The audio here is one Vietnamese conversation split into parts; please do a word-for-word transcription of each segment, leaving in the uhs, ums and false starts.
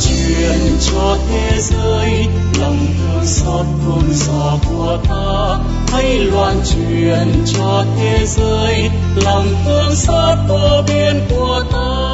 truyền cho thế giới lòng thương xót thương gió của ta. Hãy loan truyền cho thế giới lòng thương xót vô biên của ta.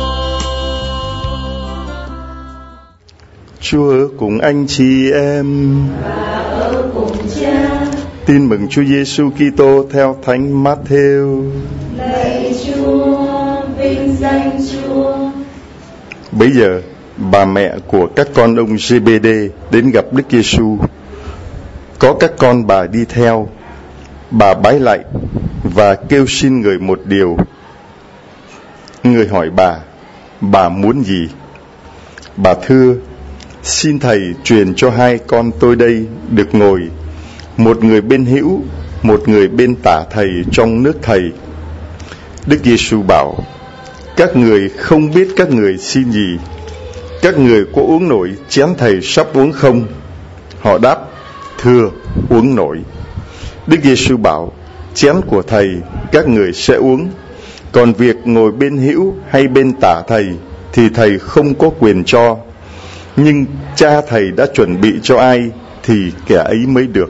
Chúa ở cùng anh chị em và ở cùng Cha. Tin mừng Chúa Giêsu Kitô theo Thánh Matthew. Lạy Chúa, vinh danh Chúa. Bấy giờ bà mẹ của các con ông Giê-bê-đê đến gặp Đức Giêsu. Có các con bà đi theo. Bà bái lạy và kêu xin người một điều. Người hỏi bà, bà muốn gì? Bà thưa, xin Thầy truyền cho hai con tôi đây được ngồi, một người bên hữu, một người bên tả Thầy trong nước Thầy. Đức Giêsu bảo, các người không biết các người xin gì. Các người có uống nổi chén Thầy sắp uống không? Họ đáp, thưa, uống nổi. Đức Giêsu bảo, chén của Thầy các người sẽ uống, còn việc ngồi bên hữu hay bên tả Thầy thì Thầy không có quyền cho. Nhưng Cha Thầy đã chuẩn bị cho ai thì kẻ ấy mới được.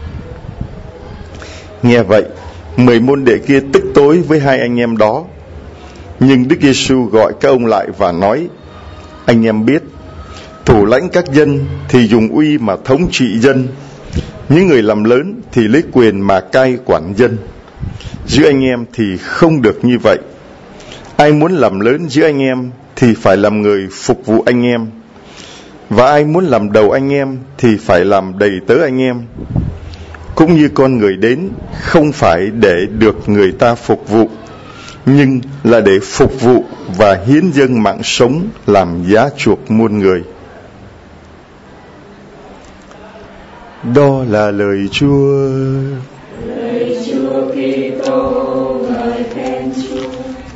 Nghe vậy, mười môn đệ kia tức tối với hai anh em đó. Nhưng Đức Giêsu gọi các ông lại và nói, anh em biết, thủ lãnh các dân thì dùng uy mà thống trị dân, những người làm lớn thì lấy quyền mà cai quản dân. Giữa anh em thì không được như vậy. Ai muốn làm lớn giữa anh em thì phải làm người phục vụ anh em, và ai muốn làm đầu anh em thì phải làm đầy tớ anh em. Cũng như con người đến không phải để được người ta phục vụ, nhưng là để phục vụ và hiến dâng mạng sống làm giá chuộc muôn người. Đó là lời Chúa. Lời Chúa Kitô, ngợi khen Chúa.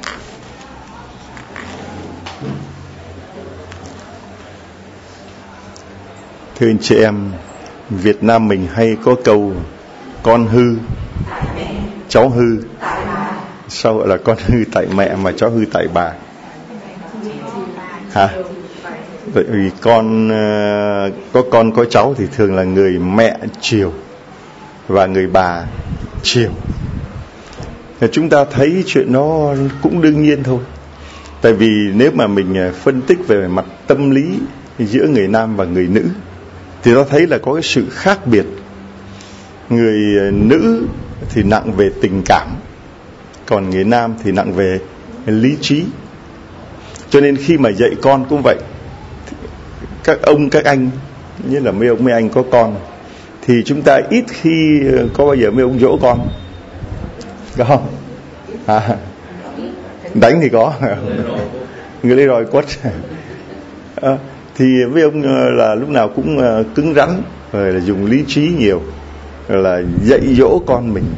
Thưa anh chị em, Việt Nam mình hay có câu con hư, cháu hư. Sao gọi là con hư tại mẹ mà cháu hư tại bà? Hả? Vậy vì con có con có cháu thì thường là người mẹ chiều và người bà chiều. Chúng ta thấy chuyện nó cũng đương nhiên thôi. Tại vì nếu mà mình phân tích về mặt tâm lý giữa người nam và người nữ thì ta thấy là có cái sự khác biệt. Người nữ thì nặng về tình cảm, còn người nam thì nặng về lý trí. Cho nên khi mà dạy con cũng vậy, các ông các anh, như là mấy ông mấy anh có con, thì chúng ta ít khi có bao giờ mấy ông dỗ con, có không? À, đánh thì có, người lấy roi quất. À, thì với ông là lúc nào cũng cứng rắn, rồi là dùng lý trí nhiều, rồi là dạy dỗ con mình,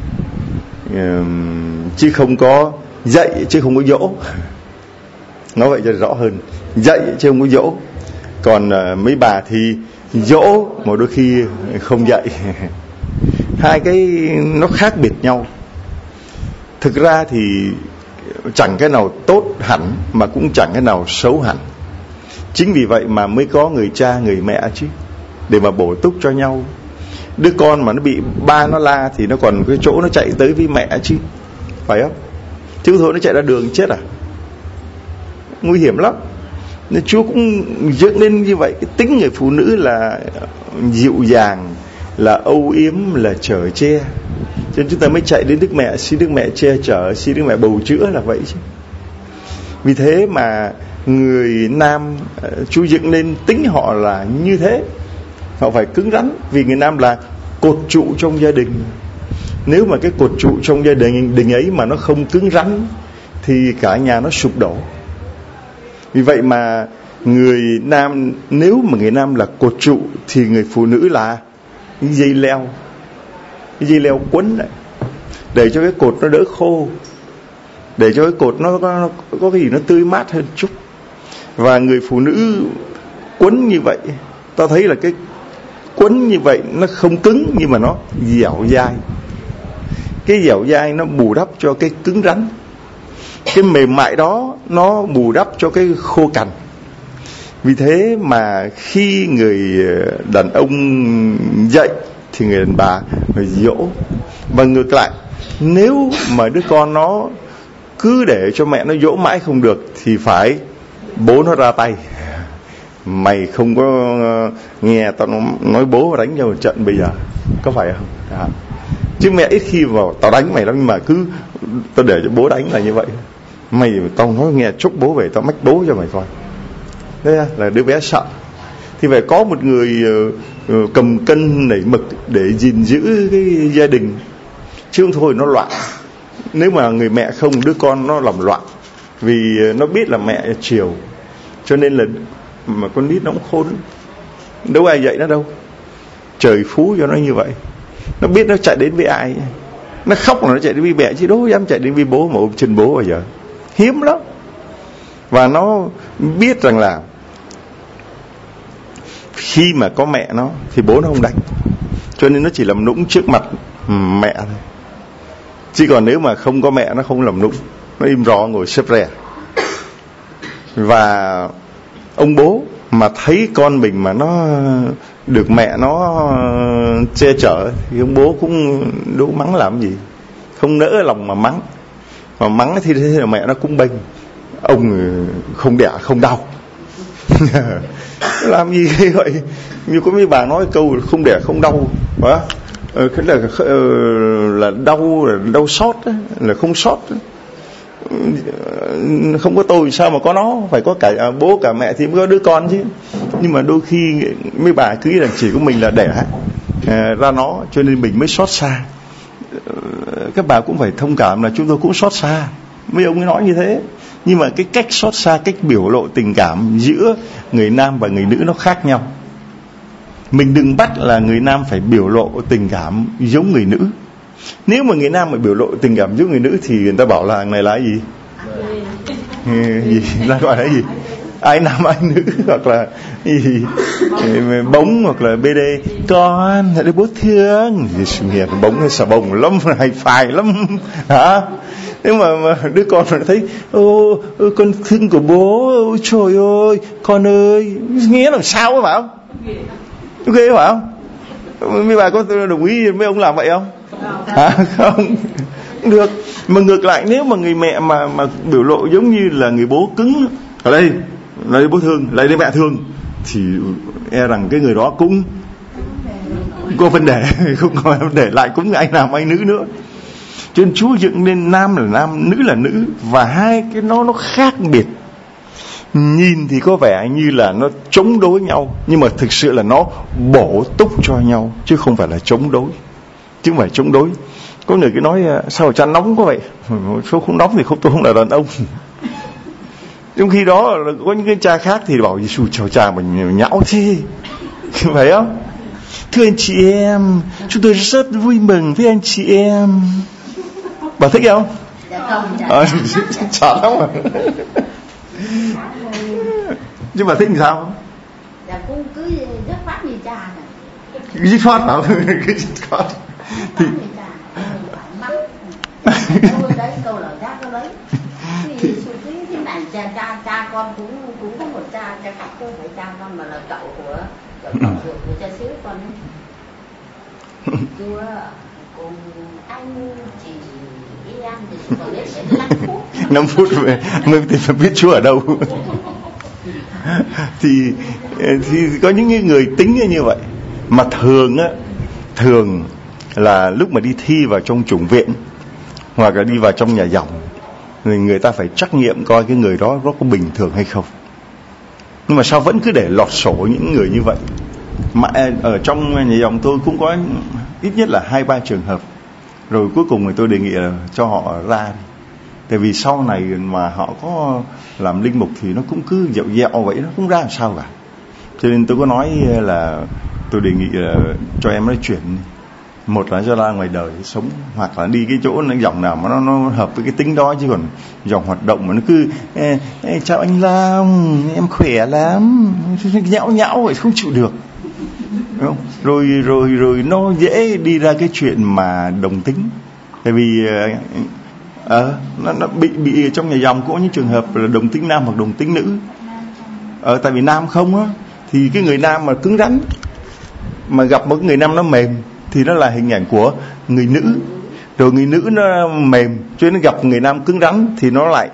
chứ không có dạy chứ không có dỗ. Nói vậy cho rõ hơn, dạy chứ không có dỗ. Còn mấy bà thì dỗ mà đôi khi không dạy. Hai cái nó khác biệt nhau. Thực ra thì chẳng cái nào tốt hẳn mà cũng chẳng cái nào xấu hẳn. Chính vì vậy mà mới có người cha người mẹ chứ, để mà bổ túc cho nhau. Đứa con mà nó bị ba nó la thì nó còn cái chỗ nó chạy tới với mẹ chứ, phải không? Chứ thôi nó chạy ra đường chết à? Nguy hiểm lắm. Nên Chúa cũng dựng lên như vậy. Cái tính người phụ nữ là dịu dàng, là âu yếm, là chở che. Cho nên chúng ta mới chạy đến Đức Mẹ, xin Đức Mẹ che chở, xin Đức Mẹ bầu chữa là vậy chứ. Vì thế mà người nam, Chúa dựng lên tính họ là như thế. Họ phải cứng rắn, vì người nam là cột trụ trong gia đình. Nếu mà cái cột trụ trong gia đình, đình ấy mà nó không cứng rắn thì cả nhà nó sụp đổ. Vì vậy mà người nam, nếu mà người nam là cột trụ thì người phụ nữ là cái dây leo, cái dây leo quấn lại, để cho cái cột nó đỡ khô, để cho cái cột nó có, nó có cái gì nó tươi mát hơn chút. Và người phụ nữ quấn như vậy, ta thấy là cái quấn như vậy nó không cứng nhưng mà nó dẻo dai. Cái dẻo dai nó bù đắp cho cái cứng rắn. Cái mềm mại đó nó bù đắp cho cái khô cằn. Vì thế mà khi người đàn ông dạy thì người đàn bà phải dỗ. Và ngược lại, nếu mà đứa con nó cứ để cho mẹ nó dỗ mãi không được thì phải bố nó ra tay. Mày không có nghe tao nói bố và đánh cho một trận bây giờ, có phải không? À. Chứ mẹ ít khi vào tao đánh mày lắm, nhưng mà cứ tao để cho bố đánh là như vậy. Mày tao nói nghe chúc bố về tao mách bố cho mày coi. Đấy là đứa bé sợ. Thì phải có một người uh, cầm cân nảy mực để gìn giữ cái gia đình, chứ không thôi nó loạn. Nếu mà người mẹ không, đứa con nó làm loạn, vì nó biết là mẹ chiều, cho nên là mà con nít nó cũng khôn, đâu ai dạy nó đâu, trời phú cho nó như vậy. Nó biết nó chạy đến với ai, nó khóc là nó chạy đến với mẹ, chứ đâu dám chạy đến với bố mà ôm chân bố bao giờ, hiếm lắm. Và nó biết rằng là khi mà có mẹ nó thì bố nó không đánh, cho nên nó chỉ làm nũng trước mặt mẹ thôi. Chứ còn nếu mà không có mẹ nó không làm nũng, nó im rò ngồi xếp rè. Và ông bố mà thấy con mình mà nó được mẹ nó che chở thì ông bố cũng đâu mắng làm gì, không nỡ lòng mà mắng. Mà mắng thì thế là mẹ nó cũng bênh, ông không đẻ không đau. Làm gì vậy? Như có mấy bà nói câu không đẻ không đau, đó cái là là đau là đau xót, là không xót. Không có tôi sao mà có nó, phải có cả bố cả mẹ thì mới có đứa con chứ. Nhưng mà đôi khi mấy bà cứ nghĩ là chỉ có mình là đẻ ra nó, cho nên mình mới xót xa. Các bà cũng phải thông cảm là chúng tôi cũng xót xa. Mấy ông ấy nói như thế. Nhưng mà cái cách xót xa, cách biểu lộ tình cảm giữa người nam và người nữ nó khác nhau. Mình đừng bắt là người nam phải biểu lộ tình cảm giống người nữ. Nếu mà người nam mà biểu lộ tình cảm giống người nữ thì người ta bảo là thằng này là cái gì? Gì? Là gọi là cái gì? Ai nam ai nữ, hoặc là gì? Bóng hoặc là bê đê. Con, hãy bố thương. Nghe bóng hay xà bông lắm, hay phai lắm. Hả? Nếu mà, mà đứa con nó thấy ô, ô con thương của bố, ôi trời ơi con ơi, nghe làm sao á, phải không? Ghê phải không? Mấy bà có đồng ý mấy ông làm vậy không? À, không được. Mà ngược lại, nếu mà người mẹ mà mà biểu lộ giống như là người bố cứng, ở đây lấy bố thương, lấy đây mẹ thương, thì e rằng cái người đó cũng có vấn đề, không có vấn đề, lại cũng anh nam anh nữ nữa. Cho nên Chúa dựng nên nam là nam, nữ là nữ, và hai cái nó nó khác biệt. Nhìn thì có vẻ như là nó chống đối nhau, nhưng mà thực sự là nó bổ túc cho nhau, chứ không phải là chống đối. Chứ không phải chống đối. Có người cứ nói sao cha nóng quá vậy? Số không nóng thì không, tôi không là đàn ông. Trong khi đó có những cái cha khác thì bảo Giê-xu chào cha mình nhão thế, phải không? Thưa anh chị em, chúng tôi rất vui mừng với anh chị em. Bà thích không? Dạ không, dạ. À, chán lắm à. Nhưng mà thích thì sao không? Dạ cũng cứ dứt khoát như cha này. Dứt khoát hả? Cái dứt khoát thì mắng đấy, câu lời khác câu đấy. Thì thế này cha cha cha con cũng cũng có một cha, cha khác không phải cha con mà là cậu của cậu của, của cha xứ con ấy. Chúa cùng anh chị em thì còn đến năm phút. năm phút về mình thì phải biết Chúa ở đâu. thì thì có những người tính như vậy. Mà thường á, thường là lúc mà đi thi vào trong chủng viện hoặc là đi vào trong nhà dòng thì người ta phải trắc nghiệm coi cái người đó nó có bình thường hay không. Nhưng mà sao vẫn cứ để lọt sổ những người như vậy? Mà ở trong nhà dòng tôi cũng có ít nhất là hai ba trường hợp. Rồi cuối cùng thì tôi đề nghị là cho họ ra đi. Tại vì sau này mà họ có làm linh mục thì nó cũng cứ dẹo dẹo vậy, nó cũng ra làm sao cả. Cho nên tôi có nói là tôi đề nghị là cho em nói chuyện. Một là cho ra ngoài đời sống, hoặc là đi cái chỗ nó dòng nào mà nó, nó hợp với cái tính đó. Chứ còn dòng hoạt động mà nó cứ ê, ê, chào anh Long, em khỏe lắm, nhão nhão vậy không chịu được. Đúng không? Rồi rồi rồi nó dễ đi ra cái chuyện mà đồng tính. Tại vì ờ nó, nó bị bị trong nhà dòng có những trường hợp là đồng tính nam hoặc đồng tính nữ. ở tại vì nam không á, thì cái người nam mà cứng rắn mà gặp một người nam nó mềm thì nó là hình ảnh của người nữ. Rồi người nữ nó mềm cho nên gặp người nam cứng rắn thì nó lại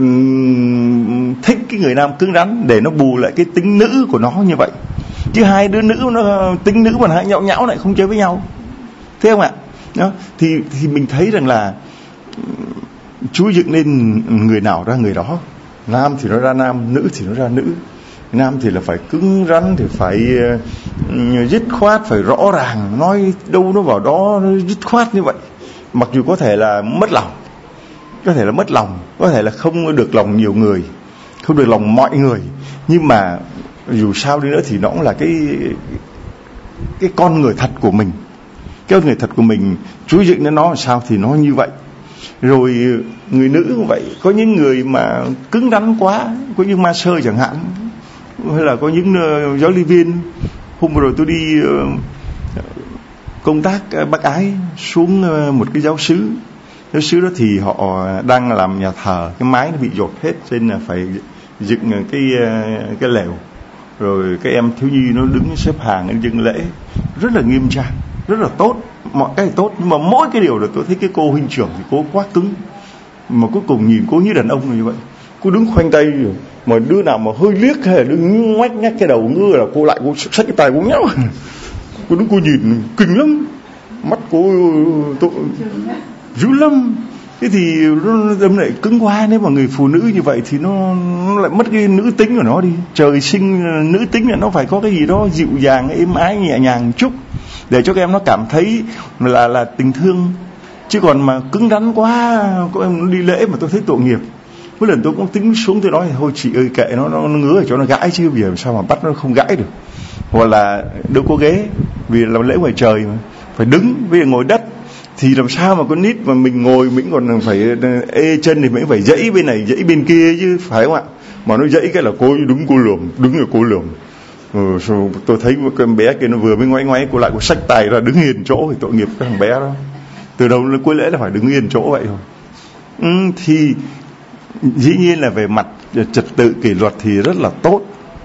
um, thích cái người nam cứng rắn để nó bù lại cái tính nữ của nó như vậy. Chứ hai đứa nữ nó tính nữ mà hai nhão nhão lại không chơi với nhau, thấy không ạ? Đó, thì thì mình thấy rằng là Chúa dựng nên người nào ra người đó. Nam thì nó ra nam, nữ thì nó ra nữ. Nam thì là phải cứng rắn, thì phải uh, dứt khoát, phải rõ ràng, nói đâu nó vào đó, nó dứt khoát như vậy. Mặc dù có thể là mất lòng, có thể là mất lòng, có thể là không được lòng nhiều người, không được lòng mọi người, nhưng mà dù sao đi nữa thì nó cũng là cái cái con người thật của mình. Cái con người thật của mình Chúa dựng nên nó làm sao thì nó như vậy. Rồi người nữ cũng vậy, có những người mà cứng rắn quá, có những ma sơ chẳng hạn, hay là có những uh, giáo lý viên. Hôm vừa rồi tôi đi uh, công tác uh, Bác Ái xuống uh, một cái giáo xứ. Giáo xứ đó thì họ đang làm nhà thờ, cái mái nó bị dột hết, cho nên là phải dựng cái uh, cái lều. Rồi các em thiếu nhi nó đứng xếp hàng để dâng lễ, rất là nghiêm trang, rất là tốt, mọi cái tốt. Nhưng mà mỗi cái điều là tôi thấy cái cô huynh trưởng thì cô quá cứng, mà cuối cùng nhìn cô như đàn ông như vậy. Cô đứng khoanh tay, mà đứa nào mà hơi liếc hay là đứng ngoách nhách cái đầu ngưa là cô lại cô xách cái tay cô nhau. Cô đứng cô nhìn kinh lắm, mắt cô tôi dữ lắm. Thế thì nó đâm lại cứng quá. Nếu mà người phụ nữ như vậy thì nó, nó lại mất cái nữ tính của nó đi. Trời sinh nữ tính là nó phải có cái gì đó dịu dàng, êm ái, nhẹ nhàng chút, để cho các em nó cảm thấy là là tình thương. Chứ còn mà cứng rắn quá, có em đi lễ mà tôi thấy tội nghiệp. Mỗi lần tôi cũng tính xuống, tôi nói thôi chị ơi kệ nó, nó, nó ngứa để cho nó gãi chứ bây giờ sao mà bắt nó không gãi được. Hoặc là đâu có ghế, vì làm lễ ngoài trời mà phải đứng, bây giờ ngồi đất thì làm sao mà con nít mà mình ngồi mình còn phải ê chân thì mình phải dãy bên này dãy bên kia chứ, phải không ạ? Mà nó dãy cái là cô đứng cô lườm, đứng rồi cô lườm. Ừ, tôi thấy một con bé kia nó vừa mới ngoáy ngoáy, cô lại cô xách tay ra đứng yên chỗ, thì tội nghiệp cái thằng bé đó. Từ đầu đến cuối lễ là phải đứng yên chỗ vậy thôi. Ừ, thì dĩ nhiên là về mặt trật tự kỷ luật thì rất là tốt,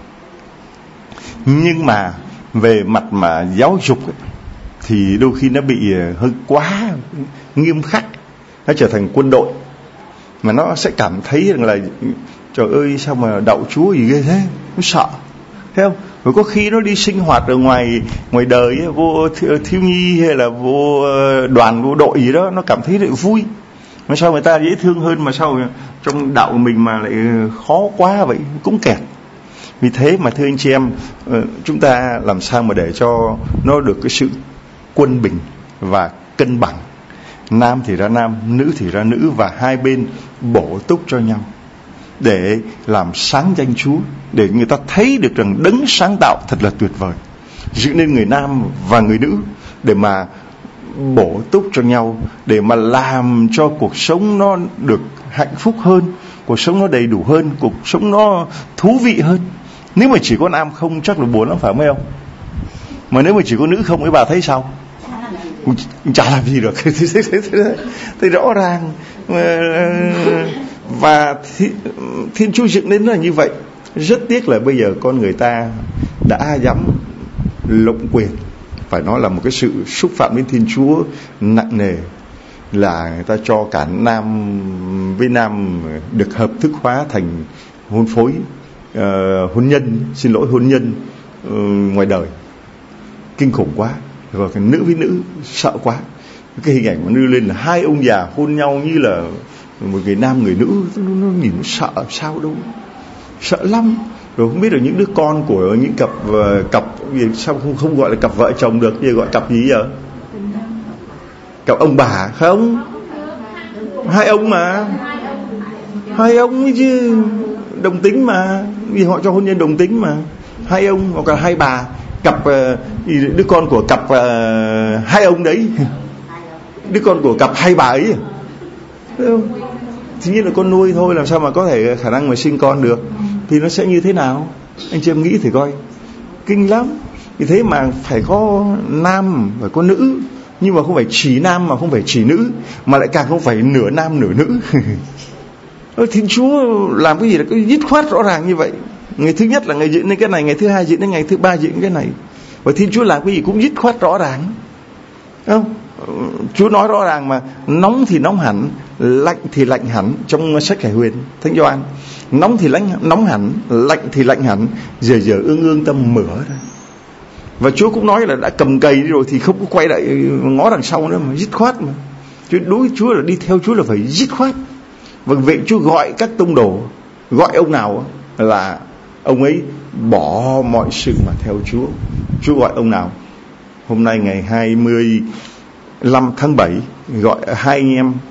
nhưng mà về mặt mà giáo dục ấy, thì đôi khi nó bị hơi quá nghiêm khắc, nó trở thành quân đội mà nó sẽ cảm thấy rằng là trời ơi sao mà đậu Chúa gì ghê thế, nó sợ, thấy không? Rồi có khi nó đi sinh hoạt ở ngoài ngoài đời ấy, vô thiếu nhi hay là vô đoàn vô đội gì đó, nó cảm thấy lại vui. Mà sao người ta dễ thương hơn, mà sao trong đạo của mình mà lại khó quá vậy, cũng kẹt. Vì thế mà thưa anh chị em, chúng ta làm sao mà để cho nó được cái sự quân bình và cân bằng. Nam thì ra nam, nữ thì ra nữ, và hai bên bổ túc cho nhau để làm sáng danh Chúa, để người ta thấy được rằng đấng sáng tạo thật là tuyệt vời, giữ nên người nam và người nữ để mà bổ túc cho nhau, để mà làm cho cuộc sống nó được hạnh phúc hơn, cuộc sống nó đầy đủ hơn, cuộc sống nó thú vị hơn. Nếu mà chỉ có nam không chắc là buồn lắm, phải không? Mà nếu mà chỉ có nữ không ấy, bà thấy sao? Chả làm gì được. Thì rõ ràng và Thiên Chúa dựng đến là như vậy. Rất tiếc là bây giờ con người ta đã dám lộng quyền, phải nói là một cái sự xúc phạm đến Thiên Chúa nặng nề, là người ta cho cả nam với nam được hợp thức hóa thành hôn phối, uh, hôn nhân, xin lỗi hôn nhân uh, ngoài đời. Kinh khủng quá. Rồi cái nữ với nữ sợ quá. Cái hình ảnh mà đưa lên là hai ông già hôn nhau như là một người nam người nữ, nó, nó nhìn nó sợ sao đâu, sợ lắm. Rồi không biết là những đứa con của những cặp uh, cặp gì, sao không không gọi là cặp vợ chồng được, giờ gọi cặp gì giờ? Cặp ông bà không? Hai ông mà, hai ông ấy chứ, đồng tính mà, vì họ cho hôn nhân đồng tính mà. Hai ông hoặc là hai bà, cặp uh, đứa con của cặp uh, hai ông đấy, đứa con của cặp hai bà ấy, thấy không? Thì nhiên là con nuôi thôi, làm sao mà có thể khả năng mà sinh con được. Thì nó sẽ như thế nào? Anh chị em nghĩ thì coi, kinh lắm. Vì thế mà phải có nam, phải có nữ, nhưng mà không phải chỉ nam mà không phải chỉ nữ, mà lại càng không phải nửa nam nửa nữ. Thiên Chúa làm cái gì là cái dứt khoát rõ ràng như vậy. Ngày thứ nhất là ngày diễn đến cái này, ngày thứ hai diễn đến ngày thứ ba diễn đến cái này. Và Thiên Chúa làm cái gì cũng dứt khoát rõ ràng, không? Chúa nói rõ ràng mà, nóng thì nóng hẳn, lạnh thì lạnh hẳn. Trong sách Khải Huyền, Thánh Gioan, nóng thì lạnh, nóng hẳn, lạnh thì lạnh hẳn, giờ giờ ương ương tâm mở ra. Và Chúa cũng nói là đã cầm cày đi rồi thì không có quay lại ngó đằng sau nữa, mà dứt khoát mà. Chúa đối Chúa là đi theo Chúa là phải dứt khoát. Và vậy Chúa gọi các tông đồ, gọi ông nào là ông ấy bỏ mọi sự mà theo Chúa. Chúa gọi ông nào? Hôm nay ngày hai mươi lăm tháng bảy gọi hai anh em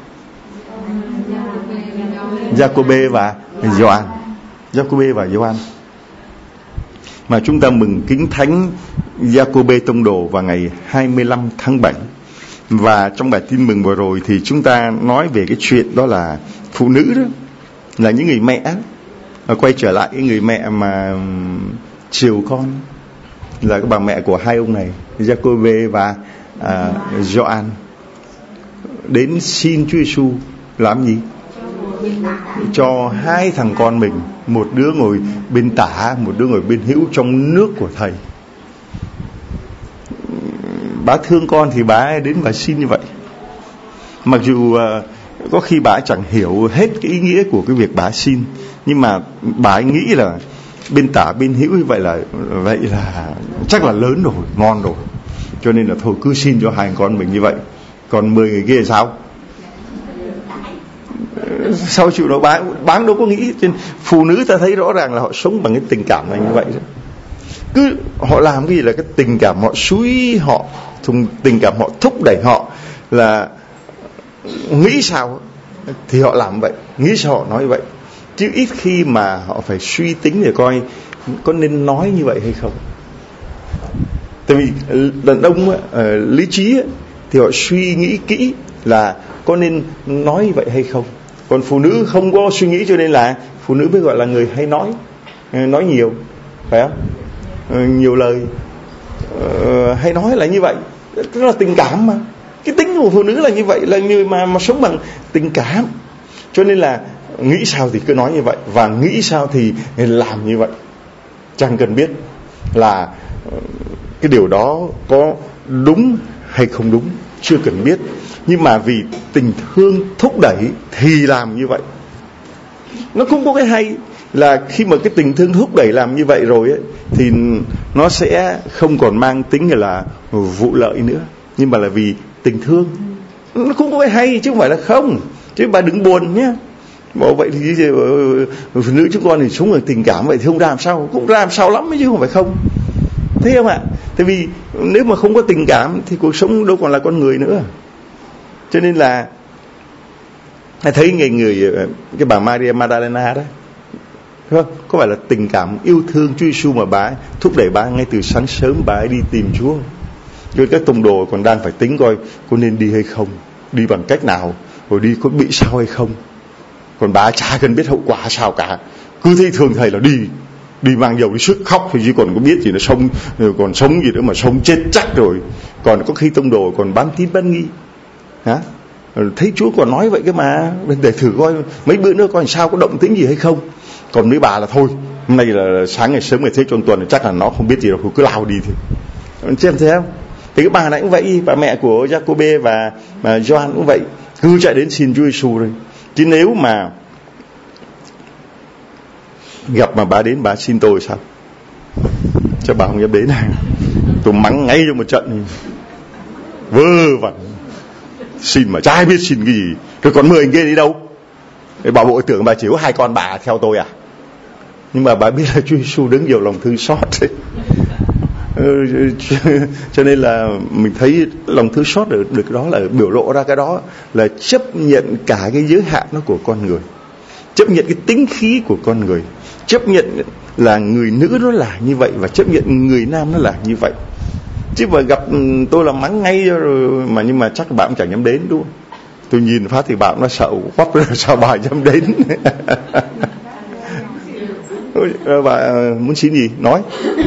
Giacôbê và Gioan. Giacôbê và Gioan. Mà chúng ta mừng kính thánh Giacôbê tông đồ vào ngày hai mươi lăm tháng bảy. Và trong bài tin mừng vừa rồi thì chúng ta nói về cái chuyện đó là phụ nữ đó, là những người mẹ đó. Quay trở lại cái người mẹ mà chiều con, là cái bà mẹ của hai ông này, Giacôbê và à, Gioan, đến xin Chúa Giêsu làm gì? Cho hai thằng con mình, một đứa ngồi bên tả, một đứa ngồi bên hữu trong nước của thầy. Bà thương con thì bà đến bà xin như vậy. Mặc dù uh, có khi bà chẳng hiểu hết cái ý nghĩa của cái việc bà xin, nhưng mà bà nghĩ là bên tả bên hữu như vậy là vậy là chắc là lớn rồi, ngon rồi, cho nên là thôi cứ xin cho hai con mình như vậy. Còn mười người kia là sao? Sao chịu đâu bán, bán đâu có nghĩ. Trên phụ nữ ta thấy rõ ràng là họ sống bằng cái tình cảm này như vậy đó. Cứ họ làm cái gì là cái tình cảm họ xúi họ, tình cảm họ thúc đẩy họ, là nghĩ sao thì họ làm vậy, nghĩ sao họ nói vậy, chứ ít khi mà họ phải suy tính để coi có nên nói như vậy hay không. Tại vì đàn ông uh, lý trí thì họ suy nghĩ kỹ là có nên nói như vậy hay không. Còn phụ nữ không có suy nghĩ, cho nên là phụ nữ mới gọi là người hay nói, nói nhiều, phải không? Nhiều lời, uh, hay nói là như vậy. Đó là tình cảm mà. Cái tính của phụ nữ là như vậy, là người mà, mà sống bằng tình cảm. Cho nên là nghĩ sao thì cứ nói như vậy, và nghĩ sao thì làm như vậy. Chẳng cần biết là cái điều đó có đúng hay không đúng, chưa cần biết. Nhưng mà vì tình thương thúc đẩy thì làm như vậy. Nó cũng có cái hay là khi mà cái tình thương thúc đẩy làm như vậy rồi ấy, thì nó sẽ không còn mang tính là vụ lợi nữa, nhưng mà là vì tình thương. Nó cũng có cái hay chứ không phải là không. Chứ bà đừng buồn nhé. Bảo vậy thì phụ nữ chúng con thì sống ở tình cảm vậy thì không làm sao, cũng làm sao lắm chứ không phải không. Thấy không ạ? Tại vì nếu mà không có tình cảm thì cuộc sống đâu còn là con người nữa. Cho nên là thấy người người cái bà Maria Magdalena đó, không? Có phải là tình cảm yêu thương Chúa Giêsu mà bà thúc đẩy bà ngay từ sáng sớm bà ấy đi tìm Chúa. Rồi các tông đồ còn đang phải tính coi có nên đi hay không, đi bằng cách nào, rồi đi có bị sao hay không. Còn bà chả cần biết hậu quả sao cả, cứ thấy thường thầy là đi, đi mang dầu đi sức khóc thì chỉ còn có biết gì nó sống, còn sống gì nữa mà sống chết chắc rồi. Còn có khi tông đồ còn bán tín bán nghi, hả? Thấy Chúa còn nói vậy cơ mà, để thử coi mấy bữa nữa coi sao có động tĩnh gì hay không. Còn mấy bà là thôi, hôm nay là sáng ngày sớm ngày thế trong tuần chắc là nó không biết gì đâu, cứ lao đi thì xem thấy không. Thì cái bà này cũng vậy, bà mẹ của Giacôbê và mà Gioan cũng vậy, cứ chạy đến xin Chúa Giêsu rồi. Chứ nếu mà gặp mà bà đến bà xin tôi sao, chắc bà không dám đến. Tôi mắng ngay trong một trận, vơ vẩn xin mà chả ai biết xin cái gì. Rồi còn mười anh kia đi đâu? Bà bộ tưởng bà chỉ có hai con bà theo tôi à? Nhưng mà bà biết là Chúa Giêsu đứng nhiều lòng thương xót. Cho nên là mình thấy lòng thương xót được, được đó là biểu lộ ra cái đó là chấp nhận cả cái giới hạn nó của con người, chấp nhận cái tính khí của con người, chấp nhận là người nữ nó là như vậy và chấp nhận người nam nó là như vậy. Chứ mà gặp tôi là mắng ngay rồi mà, nhưng mà chắc bà cũng chẳng dám đến đúng không? Tôi nhìn phát thì bà cũng nó sợ quắp rồi, sao bà dám đến. Bà muốn xin gì? Nói.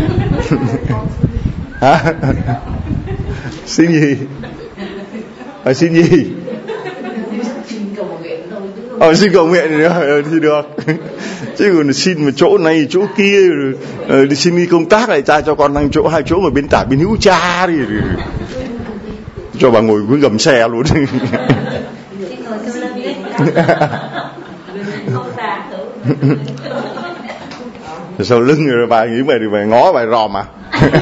Hả? Xin gì? À, xin gì? Ờ, xin cầu nguyện nữa thì được. Chứ còn xin một chỗ này chỗ kia, rồi đi xin đi công tác lại cha cho con thằng chỗ hai chỗ mà bên tả bên hữu cha đi, cho bà ngồi cuối gầm xe luôn. Sau lưng rồi bà nghĩ mày thì phải ngó bài ròm à.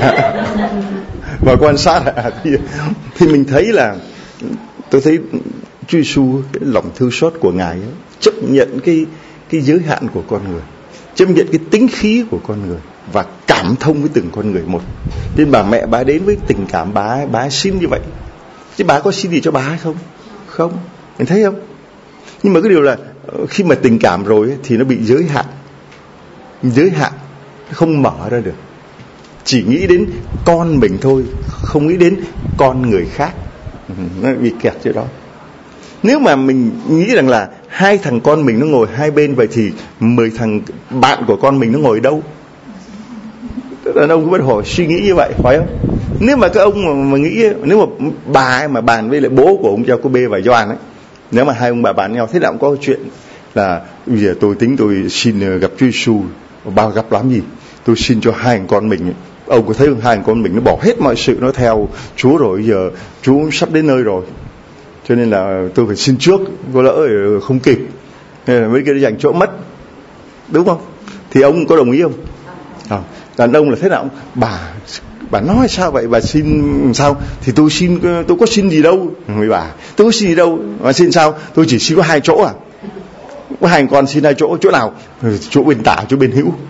Và quan sát à, thì, thì mình thấy là tôi thấy Chúa Giêsu, cái lòng thương xót của Ngài ấy, chấp nhận cái cái giới hạn của con người, chấp nhận cái tính khí của con người và cảm thông với từng con người một. Nên bà mẹ bà đến với tình cảm bà ấy, bà ấy xin như vậy. Chứ bà có xin gì cho bà hay không? Không, mình thấy không? Nhưng mà cái điều là khi mà tình cảm rồi ấy, thì nó bị giới hạn, giới hạn, không mở ra được. Chỉ nghĩ đến con mình thôi, không nghĩ đến con người khác. Nó bị kẹt chỗ đó. Nếu mà mình nghĩ rằng là hai thằng con mình nó ngồi hai bên, vậy thì mười thằng bạn của con mình nó ngồi đâu? Đàn ông cứ bắt hỏi suy nghĩ như vậy, phải không? Nếu mà các ông mà, mà nghĩ, nếu mà bà ấy mà bàn với lại bố của ông Giacob và Gioan ấy, nếu mà hai ông bà bàn nhau, thế nào cũng có chuyện là bây giờ tôi tính tôi xin gặp Chúa Giêsu, bao gặp làm gì? Tôi xin cho hai thằng con mình ấy. Ông có thấy hai thằng con mình nó bỏ hết mọi sự nó theo Chúa rồi, giờ Chúa sắp đến nơi rồi, cho nên là tôi phải xin trước, có lỡ không kịp, mấy cái dành chỗ mất, đúng không? Thì ông có đồng ý không? À, đàn ông là thế nào? Bà bà nói sao vậy? Bà xin sao? Thì tôi xin, tôi có xin gì đâu, với bà tôi có xin gì đâu, mà xin sao? Tôi chỉ xin có hai chỗ à? Có hai con xin hai chỗ, chỗ nào? Chỗ bên tả, chỗ bên hữu.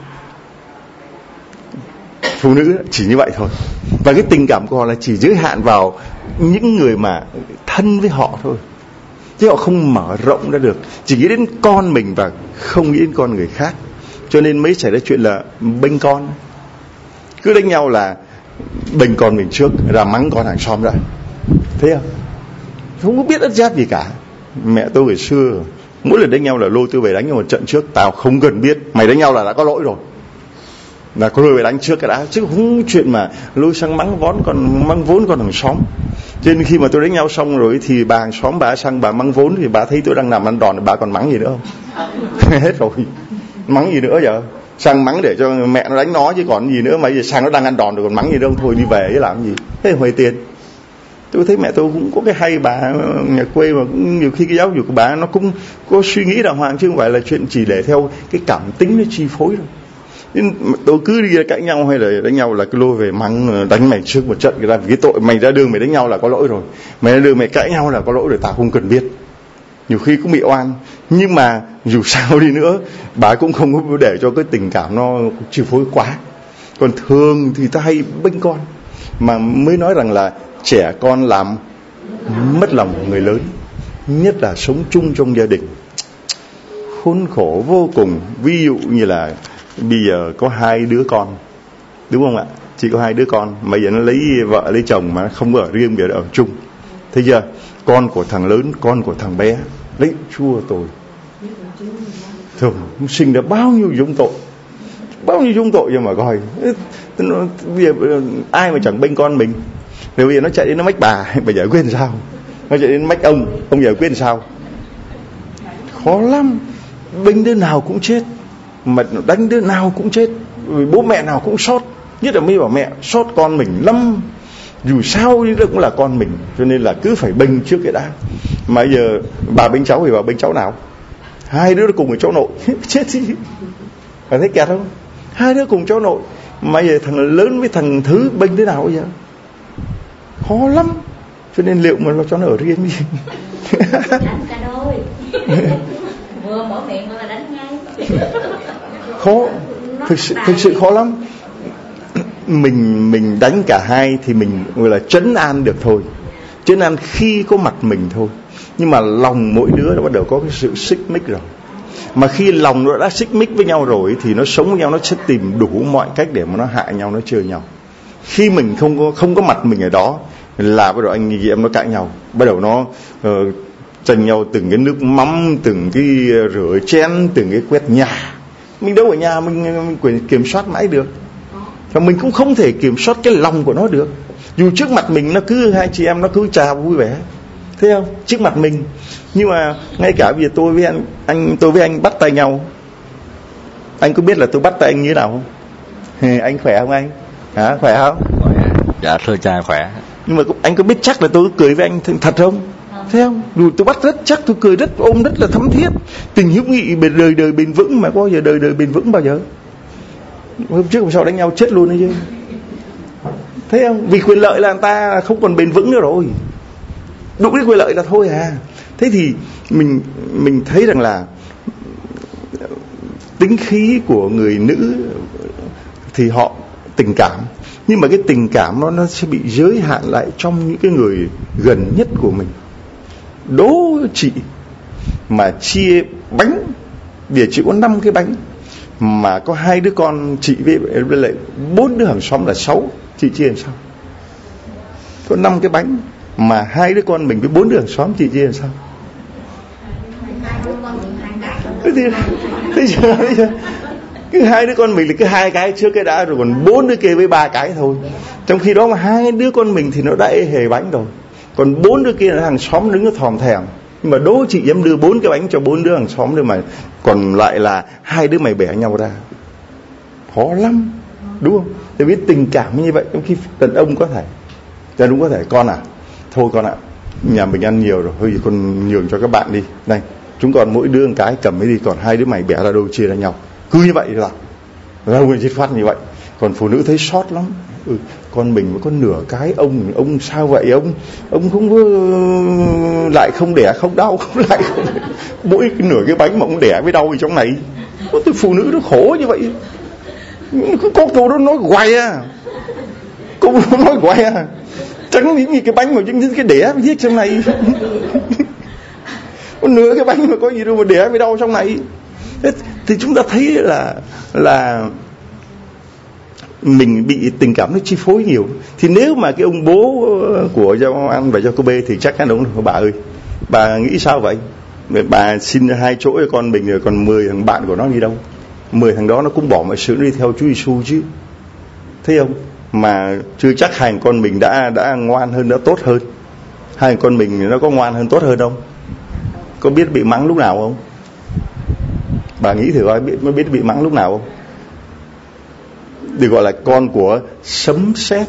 Phụ nữ chỉ như vậy thôi. Và cái tình cảm của họ là chỉ giới hạn vào những người mà thân với họ thôi, chứ họ không mở rộng ra được, chỉ nghĩ đến con mình và không nghĩ đến con người khác. Cho nên mới xảy ra chuyện là bênh con, cứ đánh nhau là bênh con mình trước, ra mắng con hàng xóm ra, thấy không? Không có biết ất giáp gì cả. Mẹ tôi ngày xưa mỗi lần đánh nhau là lôi tôi về đánh nhau một trận trước, tao không cần biết, mày đánh nhau là đã có lỗi rồi, là có lôi về đánh trước cái đã, chứ không chuyện mà lôi sang mắng vốn còn mắng vốn con hàng xóm. Cho nên khi mà tôi đánh nhau xong rồi thì bà hàng xóm bà sang bà mắng vốn, thì bà thấy tôi đang nằm ăn đòn, bà còn mắng gì nữa không? Hết rồi, mắng gì nữa giờ? Sang mắng để cho mẹ nó đánh nó chứ còn gì nữa, mà giờ sang nó đang ăn đòn rồi còn mắng gì đâu, thôi đi về chứ làm gì, thế huề tiền. Tôi thấy mẹ tôi cũng có cái hay, bà nhà quê mà cũng nhiều khi cái giáo dục của bà nó cũng có suy nghĩ đàng hoàng, chứ không phải là chuyện chỉ để theo cái cảm tính nó chi phối đâu. Nên tôi cứ đi cãi nhau hay là đánh nhau là cứ lôi về mắng, đánh mày trước một trận, người ta vì cái tội mày ra đường mày đánh nhau là có lỗi rồi, mày ra đường mày cãi nhau là có lỗi rồi, tao không cần biết. Nhiều khi cũng bị oan, nhưng mà dù sao đi nữa bà cũng không có để cho cái tình cảm nó chi phối quá. Còn thường thì ta hay bênh con, mà mới nói rằng là trẻ con làm mất lòng người lớn, nhất là sống chung trong gia đình, khốn khổ vô cùng. Ví dụ như là bây giờ có hai đứa con, đúng không ạ? Chỉ có hai đứa con, mà giờ nó lấy vợ lấy chồng mà không ở riêng, bây giờ ở chung. Thế giờ con của thằng lớn, con của thằng bé, đấy chua tôi. Thường sinh ra bao nhiêu dung tội, bao nhiêu dung tội, nhưng mà coi bây giờ ai mà chẳng bênh con mình. Rồi bây giờ nó chạy đến nó mách bà, bà giải quyết sao? Nó chạy đến mách ông, ông giải quyết sao? Khó lắm. Bênh đứa nào cũng chết, mà đánh đứa nào cũng chết, vì bố mẹ nào cũng sót. Nhất là mấy bà mẹ sót con mình lắm, dù sao đi nữa cũng là con mình, cho nên là cứ phải bênh trước cái đã. Mà giờ bà bênh cháu thì bà bênh cháu nào? Hai đứa cùng với cháu nội chết gì? Bà thấy kẹt không? Hai đứa cùng cháu nội, mà giờ thằng lớn với thằng thứ bênh thế nào bây giờ? Khó lắm. Cho nên liệu mà cho nó ở riêng đi. Đánh cả đôi. Vừa mở miệng là đánh ngay. Khó, thực sự, thực sự khó lắm. Mình mình đánh cả hai thì mình gọi là trấn an được thôi, trấn an khi có mặt mình thôi. Nhưng mà lòng mỗi đứa nó bắt đầu có cái sự xích mích rồi. Mà khi lòng nó đã xích mích với nhau rồi thì nó sống với nhau, nó sẽ tìm đủ mọi cách để mà nó hại nhau, nó chơi nhau. Khi mình không có không có mặt mình ở đó là bắt đầu anh chị em nó cãi nhau, bắt đầu nó uh, tranh nhau từng cái nước mắm, từng cái rửa chén, từng cái quét nhà. Mình đâu ở nhà mình, mình quyền kiểm soát mãi được, và mình cũng không thể kiểm soát cái lòng của nó được. Dù trước mặt mình nó cứ hai chị em nó cứ chào vui vẻ, thấy không? Trước mặt mình. Nhưng mà ngay cả bây giờ tôi với anh, anh tôi với anh bắt tay nhau, Anh có biết là tôi bắt tay anh như thế nào không? Anh khỏe không anh? Hả, khỏe không? Khỏe. Dạ thưa cha khỏe. Nhưng mà anh có biết chắc là tôi cười với anh thật không? Thấy không? Dù tôi bắt rất chắc, tôi cười rất ôm rất là thấm thiết. Tình hữu nghị đời đời bền vững, mà có bao giờ đời đời bền vững bao giờ? Hôm trước hôm sau đánh nhau chết luôn đấy chứ. Thấy không? Vì quyền lợi là người ta không còn bền vững nữa rồi. Đúng cái quyền lợi là thôi à. Thế thì mình mình thấy rằng là tính khí của người nữ thì họ tình cảm, nhưng mà cái tình cảm nó nó sẽ bị giới hạn lại trong những cái người gần nhất của mình. Đố chị mà chia bánh, vì chị có năm cái bánh mà có hai đứa con chị với, với lại bốn đứa hàng xóm là sáu, chị chia làm sao? Có năm cái bánh mà hai đứa con mình với bốn đứa hàng xóm, chị chia làm sao? Thế thì thế giờ, thế giờ cứ hai đứa con mình là cứ hai cái trước cái đã, rồi còn bốn đứa kia với ba cái thôi. Trong khi đó mà hai đứa con mình thì nó đã ê hề bánh rồi, còn bốn đứa kia là hàng xóm đứng nó thòm thèm. Nhưng mà đố chị dám đưa bốn cái bánh cho bốn đứa hàng xóm nữa mà còn lại là hai đứa mày bẻ nhau ra, khó lắm, đúng không? Để biết tình cảm như vậy. Trong khi đàn ông có thể, đàn ông có thể con à, thôi con ạ, nhà mình ăn nhiều rồi, thôi con nhường cho các bạn đi, này chúng còn mỗi đứa một cái cầm ấy đi, còn hai đứa mày bẻ ra đôi chia ra nhau, cứ như vậy là ra người dứt phát như vậy. Còn phụ nữ thấy sót lắm. Ừ, con mình mới có nửa cái, ông ông sao vậy ông ông không lại không đẻ không đau, không lại không, mỗi cái nửa cái bánh mà ông đẻ với đau gì trong này. Cái phụ nữ nó khổ như vậy. Có câu đó nói hoài à, câu đó nói hoài à, chẳng những gì cái bánh mà những cái đẻ với giết trong này. Có nửa cái bánh mà có gì đâu mà đẻ với đau trong này. Thế thì chúng ta thấy là là mình bị tình cảm nó chi phối nhiều. Thì nếu mà cái ông bố của Gioan và Giacôbê thì chắc chắn ông nói: bà ơi, bà nghĩ sao vậy? Bà xin hai chỗ cho con mình rồi, còn mười thằng bạn của nó đi đâu? Mười thằng đó nó cũng bỏ mọi sự đi theo Chúa Giêsu chứ, thấy không? Mà chưa chắc hai thằng con mình đã đã ngoan hơn, đã tốt hơn. Hai thằng con mình nó có ngoan hơn, tốt hơn không? Có biết bị mắng lúc nào không? Bà nghĩ thử coi, biết mới biết bị mắng lúc nào không? Được gọi là con của sấm sét,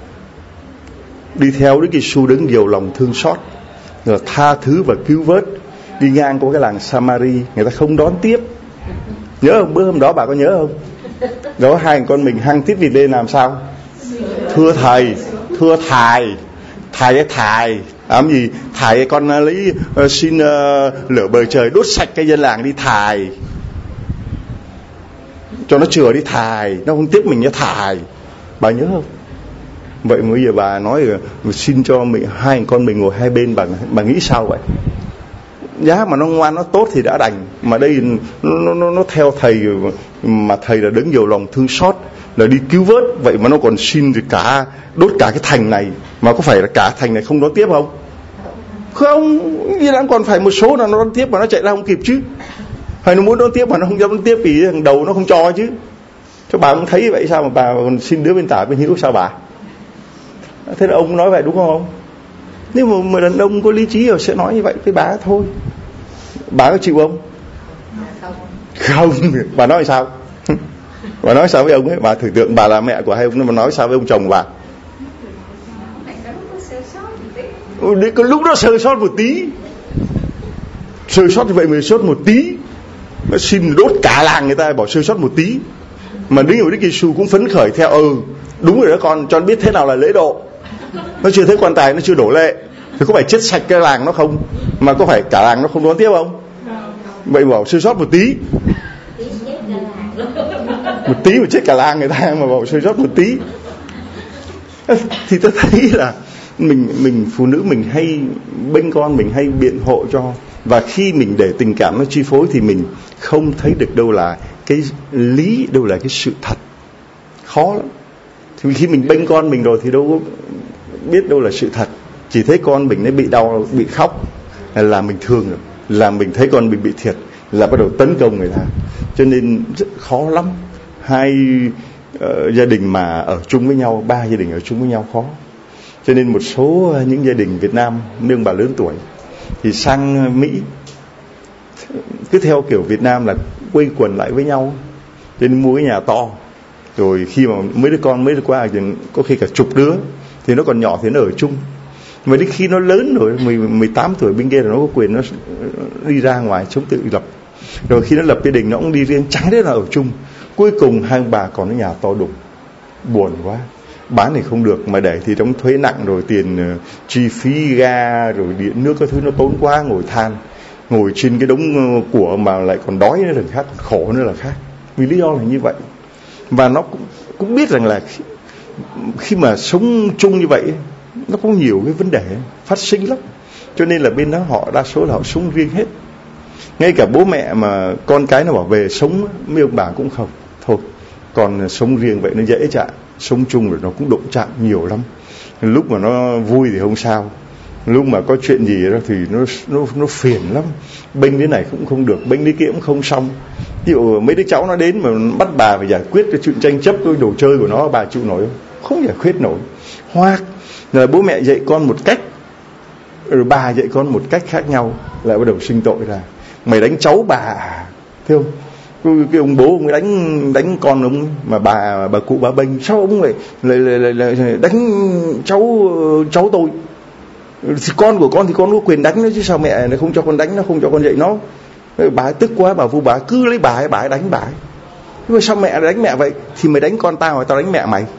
đi theo Đức Giêsu đứng nhiều lòng thương xót, rồi tha thứ và cứu vớt. Đi ngang qua cái làng Samari, người ta không đón tiếp. Nhớ không? Bữa hôm đó bà có nhớ không? Đó, hai con mình hăng tiết vịt lên làm sao? Thưa thầy, thưa thầy, thầy ấy thầy làm gì? Thầy con lấy uh, xin uh, lửa bời trời đốt sạch cái dân làng đi thầy, cho nó chừa đi thầy, nó không tiếp mình nhá thầy. Bà nhớ không? Vậy mà bây giờ bà nói uh, xin cho mình hai con mình ngồi hai bên, bà bà nghĩ sao vậy? Giá mà nó ngoan nó tốt thì đã đành, mà đây nó, nó, nó theo thầy, mà thầy là đứng nhiều lòng thương xót, là đi cứu vớt, vậy mà nó còn xin thì cả đốt cả cái thành này, mà có phải là cả thành này không đón tiếp không? Không, như là còn phải một số là nó đón tiếp mà nó chạy ra không kịp chứ, hay nó muốn đón tiếp mà nó không dám đón tiếp vì thằng đầu nó không cho chứ. Cho bà cũng thấy vậy, sao mà bà còn xin đứa bên tả bên hữu sao bà? Thế là ông nói vậy đúng không? Nếu mà, mà đàn ông có lý trí rồi sẽ nói như vậy với bà thôi. Bà có chịu không? Không. Bà nói sao? Bà nói sao với ông ấy? Bà thử tượng bà là mẹ của hai ông, mà nói sao với ông chồng bà? Ừ, có lúc đó sơ sót một tí, sơ sót như vậy mới sót một tí, nó xin đốt cả làng người ta, bỏ sơ sót một tí. Mà đứng ở Đức Giêsu cũng phấn khởi theo. Ừ đúng rồi đó con, cho nó biết thế nào là lễ độ. Nó chưa thấy quan tài, nó chưa đổ lệ thì có phải chết sạch cái làng nó không? Mà có phải cả làng nó không đón tiếp không? Vậy bảo sơ sót một tí, một tí mà chết cả làng người ta, mà bảo sơ sót một tí. Thì tôi thấy là mình mình phụ nữ mình hay bênh con, mình hay biện hộ cho, và khi mình để tình cảm nó chi phối thì mình không thấy được đâu là cái lý, đâu là cái sự thật. Khó lắm. Thì khi mình bênh con mình rồi thì đâu có biết đâu là sự thật, chỉ thấy con mình nó bị đau, bị khóc là mình thương rồi, là mình thấy con mình bị thiệt là bắt đầu tấn công người ta. Cho nên rất khó lắm. Hai uh, gia đình mà ở chung với nhau, ba gia đình ở chung với nhau khó. Cho nên một số những gia đình Việt Nam nương bà lớn tuổi thì sang Mỹ cứ theo kiểu Việt Nam là quây quần lại với nhau. cho nên mua cái nhà to. Rồi khi mà mấy đứa con mấy đứa qua thì có khi cả chục đứa, thì nó còn nhỏ thì nó ở chung. Mà đến khi nó lớn rồi, mười tám tuổi bên kia là nó có quyền nó đi ra ngoài sống tự lập. Rồi khi nó lập gia đình nó cũng đi riêng, chẳng thế nào ở chung. Cuối cùng hai bà còn cái nhà to đùng. Buồn quá, bán thì không được, mà để thì đóng thuế nặng, rồi tiền uh, chi phí ga rồi điện nước cái thứ nó tốn quá, ngồi than, ngồi trên cái đống của mà lại còn đói nữa là khác, khổ nữa là khác. Vì lý do là như vậy. Và nó cũng, cũng biết rằng là khi, khi mà sống chung như vậy nó có nhiều cái vấn đề phát sinh lắm. Cho nên là bên đó họ đa số là họ sống riêng hết. Ngay cả bố mẹ mà con cái nó bảo về sống, mấy ông bà cũng không. Thôi, còn sống riêng vậy nó dễ chạm. Sống chung rồi nó cũng đụng chạm nhiều lắm. Lúc mà nó vui thì không sao, lúc mà có chuyện gì đó thì nó, nó, nó phiền lắm. Bênh cái này cũng không được, bênh cái kia cũng không xong. Ví dụ mấy đứa cháu nó đến mà bắt bà phải giải quyết cái chuyện tranh chấp cái đồ chơi của nó, bà chịu nổi không? Không giải quyết nổi. Hoặc là bố mẹ dạy con một cách, rồi bà dạy con một cách khác nhau, lại bắt đầu sinh tội ra. Mày đánh cháu bà, thấy không? Cái ông bố ông ấy đánh đánh con ông ấy, mà bà bà cụ bà bênh, sao ông lại lại, lại, lại, lại đánh cháu cháu tôi? Thì con của con thì con có quyền đánh nó chứ, sao mẹ nó không cho con đánh nó, không cho con dạy nó? Bà ấy tức quá, bà vu bà cứ lấy bà ấy, bà ấy đánh bà ấy. Nhưng mà sao mẹ đánh mẹ vậy? Thì mày đánh con tao rồi tao đánh mẹ mày.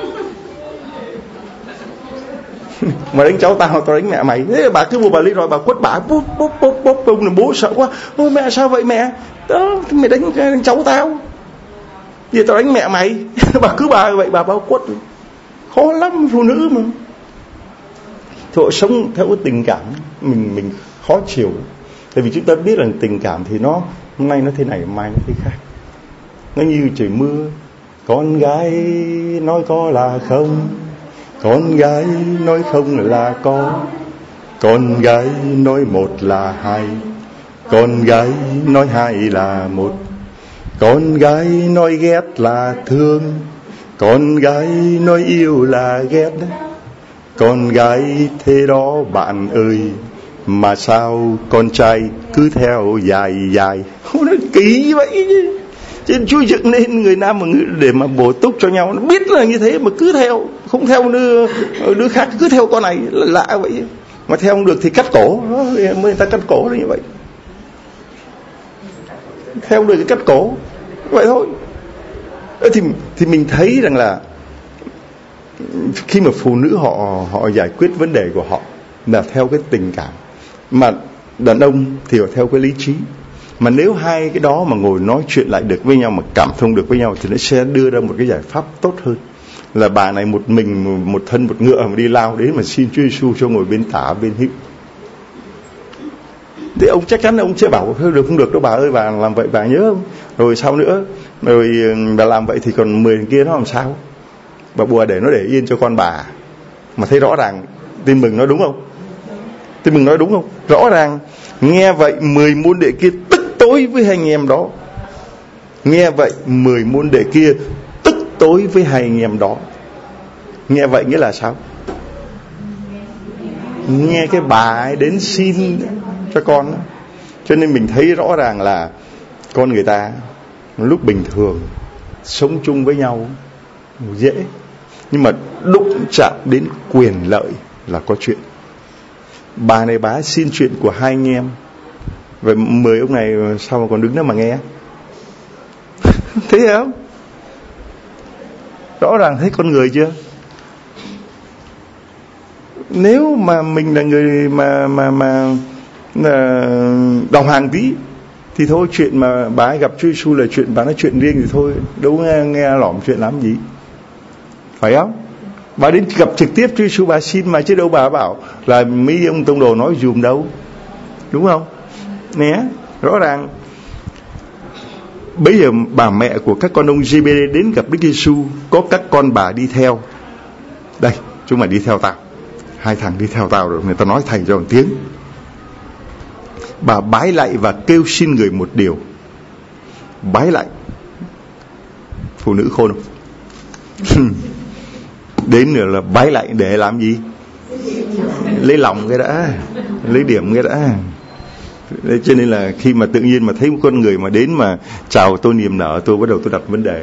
Mà đánh cháu tao tao đánh mẹ mày. Thế bà cứ vô bà lấy rồi bà quất bà, bốp bốp bốp bốp. Ông là bố sợ quá, ôi mẹ sao vậy mẹ? Đó, mày đánh, đánh cháu tao, giờ tao đánh mẹ mày. Bà cứ bà vậy bà bao quất. Khó lắm phụ nữ mà. Thì họ sống theo cái tình cảm, mình mình khó chịu. Tại vì chúng ta biết là tình cảm thì nó hôm nay nó thế này, mai nó thế khác. Nó như trời mưa, con gái nói có là không, con gái nói không là có, con gái nói một là hai, con gái nói hai là một, con gái nói ghét là thương, con gái nói yêu là ghét. Con gái thế đó bạn ơi, mà sao con trai cứ theo dài dài. Nó kỳ vậy chứ. Trên Chúa dựng nên người nam và người để mà bổ túc cho nhau. Nó biết là như thế mà cứ theo, không theo đứa, đứa khác, cứ theo con này là lạ vậy. Mà theo không được thì cắt cổ, mới người ta cắt cổ là như vậy. Theo được thì cắt cổ, vậy thôi. Thì, thì mình thấy rằng là khi mà phụ nữ họ họ giải quyết vấn đề của họ là theo cái tình cảm, mà đàn ông thì họ theo cái lý trí. Mà nếu hai cái đó mà ngồi nói chuyện lại được với nhau, mà cảm thông được với nhau, thì nó sẽ đưa ra một cái giải pháp tốt hơn. Là bà này một mình, một thân một ngựa mà đi lao đến mà xin Chúa Giêsu cho ngồi bên tả bên hữu, thì ông chắc chắn là ông sẽ bảo thôi được không được đâu bà ơi, bà làm vậy bà nhớ không? Rồi sao nữa? Rồi bà làm vậy thì còn mười kia nó làm sao? Bà bùa để nó để yên cho con bà. Mà thấy rõ ràng Tin Mừng nói đúng không? Tin Mừng nói đúng không? Rõ ràng nghe vậy mười môn đệ kia tức tối với hai anh em đó. Nghe vậy mười môn đệ kia tức tối với hai anh em đó. Nghe vậy nghĩa là sao? Nghe cái bà ấy đến xin cho con. Cho nên mình thấy rõ ràng là con người ta lúc bình thường sống chung với nhau dễ, nhưng mà đụng chạm đến quyền lợi là có chuyện. Bà này bà xin chuyện của hai anh em, vậy mười ông này sao mà còn đứng đó mà nghe? Thấy không? Rõ ràng thấy con người chưa? Nếu mà mình là người mà mà mà là đồng hàng tí thì thôi, chuyện mà bà ấy gặp Chúa Giêsu là chuyện bà nói chuyện riêng thì thôi, đâu nghe, nghe lỏm chuyện làm gì, phải không? Bà đến gặp trực tiếp Chúa Giêsu bà xin mà, chứ đâu bà bảo là mấy ông tông đồ nói dùm đâu, đúng không? Nè, rõ ràng. Bây giờ bà mẹ của các con ông Giê-bê-đê đến gặp Đức Giêsu, có các con bà đi theo. Đây, chúng mày đi theo tao. Hai thằng đi theo tao rồi, người ta nói thành cho một tiếng. Bà bái lại và kêu xin người một điều. Bái lại. Phụ nữ khôn không? Đến nữa là bái lại để làm gì? Lấy lòng cái đã, lấy điểm cái đã. Đấy, cho nên là khi mà tự nhiên mà thấy một con người mà đến mà chào tôi niềm nở, tôi bắt đầu tôi đặt vấn đề.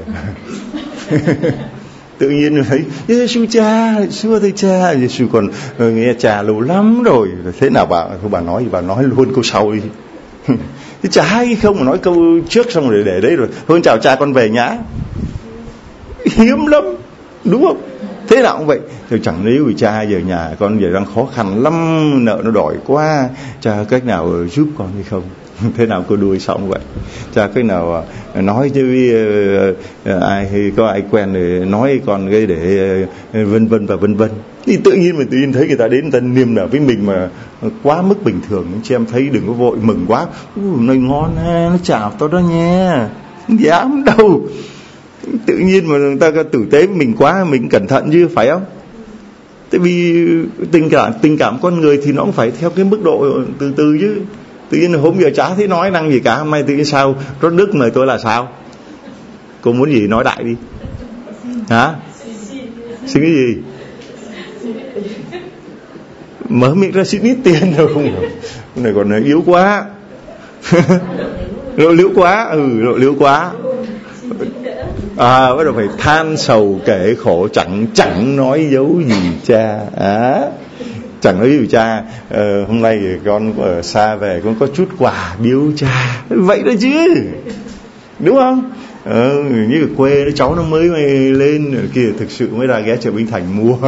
Tự nhiên thấy Giê-xu cha, xưa thầy cha, Giê-xu còn nghe cha lâu lắm rồi. Thế nào bà, thôi bà nói, bà nói luôn câu sau đi. Thế chả hay không mà nói câu trước xong rồi để đấy rồi. Thôi chào cha, con về nhá. Hiếm lắm, đúng không? Thế nào cũng vậy. Rồi chẳng nếu cha giờ nhà con giờ đang khó khăn lắm, nợ nó đòi quá, cha cách nào giúp con hay không? Thế nào cô đuôi xong vậy? Cha cách nào nói chứ uh, ai hay có ai quen thì nói con cái để uh, vân vân và vân vân. Thì tự nhiên mình tự nhiên thấy người ta đến người ta niềm nở với mình mà quá mức bình thường. Chị em thấy đừng có vội mừng quá. Uh, này ngon ha, nó chào tao đó nha. Không dám đâu. Tự nhiên mà người ta tử tế với mình quá, mình cẩn thận chứ, phải không? Tại vì tình cảm tình cảm con người thì nó cũng phải theo cái mức độ từ từ chứ. Tự nhiên hôm giờ chả thấy nói năng gì cả, hôm nay tự nhiên sao Rót Đức mời tôi là sao? Cô muốn gì nói đại đi. Hả? Xin cái gì? Mở miệng ra xin ít tiền đâu không? Cái này còn yếu quá. Lộ liễu quá, ừ lộ liễu quá. À, bắt đầu phải than sầu kể khổ, chẳng chẳng nói dấu gì cha. À, chẳng nói gì cha. Ờ, hôm nay con ở xa về, con có chút quà biếu cha. Vậy đó chứ, đúng không? Ờ, như ở quê nó cháu nó mới lên kia, thực sự mới ra ghé chợ Bến Thành mua.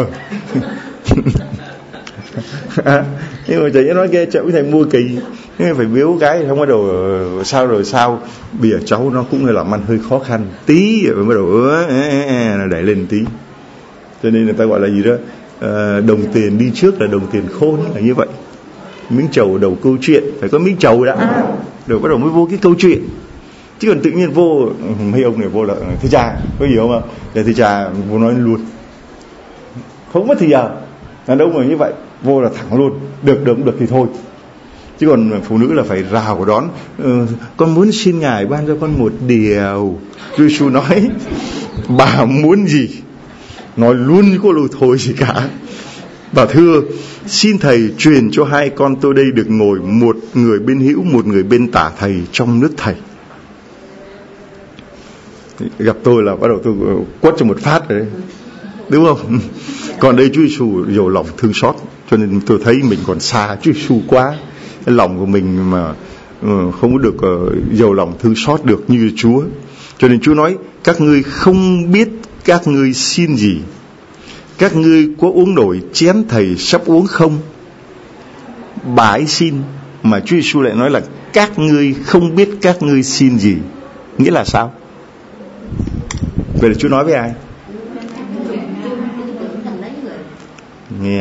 À, nhưng mà chả nói ghé chợ Bến Thành mua kỳ, phải biếu cái không bắt đầu sao rồi sao. Bây giờ cháu nó cũng làm ăn hơi khó khăn tí rồi bắt đầu đẩy lên tí. Cho nên người ta gọi là gì đó, à, đồng tiền đi trước là đồng tiền khôn, là như vậy. Miếng trầu đầu câu chuyện, phải có miếng trầu đã rồi bắt đầu mới vô cái câu chuyện. Chứ còn tự nhiên vô mấy ông này vô là thưa cha có gì không ạ? Để thưa cha vô nói luôn, không mất thì giờ đàn ông là như vậy, vô là thẳng luôn, được được được thì thôi. Chứ còn phụ nữ là phải rào đón. Ừ, con muốn xin ngài ban cho con một điều. Giê-xu nói bà muốn gì nói luôn, có lùi thôi gì cả. Bà thưa xin thầy truyền cho hai con tôi đây được ngồi một người bên hữu, một người bên tả thầy trong nước thầy. Gặp tôi là bắt đầu tôi quất cho một phát rồi đấy, đúng không? Còn đây Chúa Giêsu giàu lòng thương xót, cho nên tôi thấy mình còn xa Chúa Giêsu quá. Cái lòng của mình mà không có được giàu lòng thương xót được như Chúa. Cho nên Chúa nói các ngươi không biết các ngươi xin gì. Các ngươi có uống nổi chén thầy sắp uống không? Bà ấy xin, mà Chúa Giêsu lại nói là các ngươi không biết các ngươi xin gì. Nghĩa là sao? Vậy là Chúa nói với ai? Nghe,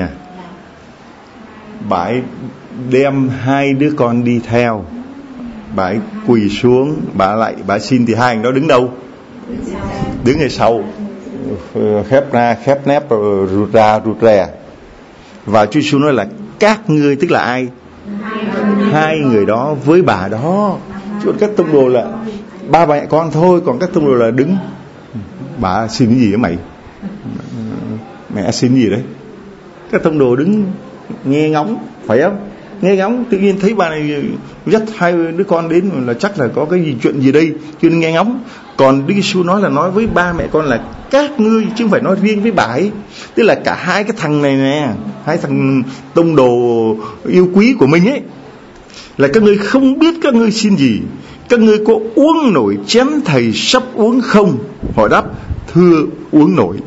bà ấy đem hai đứa con đi theo, bà ấy quỳ xuống, bà lại bà xin thì hai anh đó đứng đâu? Đứng ngay sau, khép ra khép nép rụt ra rụt rè. Và Chúa Giêsu nói là các ngươi, tức là ai? Hai người đó với bà đó. Chứ các tông đồ là ba mẹ con thôi, còn các tông đồ là đứng. Bà xin cái gì vậy mày? Mẹ xin gì đấy? Các tông đồ đứng nghe ngóng, phải không? Nghe ngóng, tự nhiên thấy bà này dắt hai đứa con đến là chắc là có cái gì chuyện gì đây, cho nên nghe ngóng. Còn Đức Giêsu nói là nói với ba mẹ con là các ngươi, chứ không phải nói riêng với bà ấy. Tức là cả hai cái thằng này nè, hai thằng tông đồ yêu quý của mình ấy, là các ngươi không biết các ngươi xin gì. Các ngươi có uống nổi chén thầy sắp uống không? Họ đáp thưa uống nổi.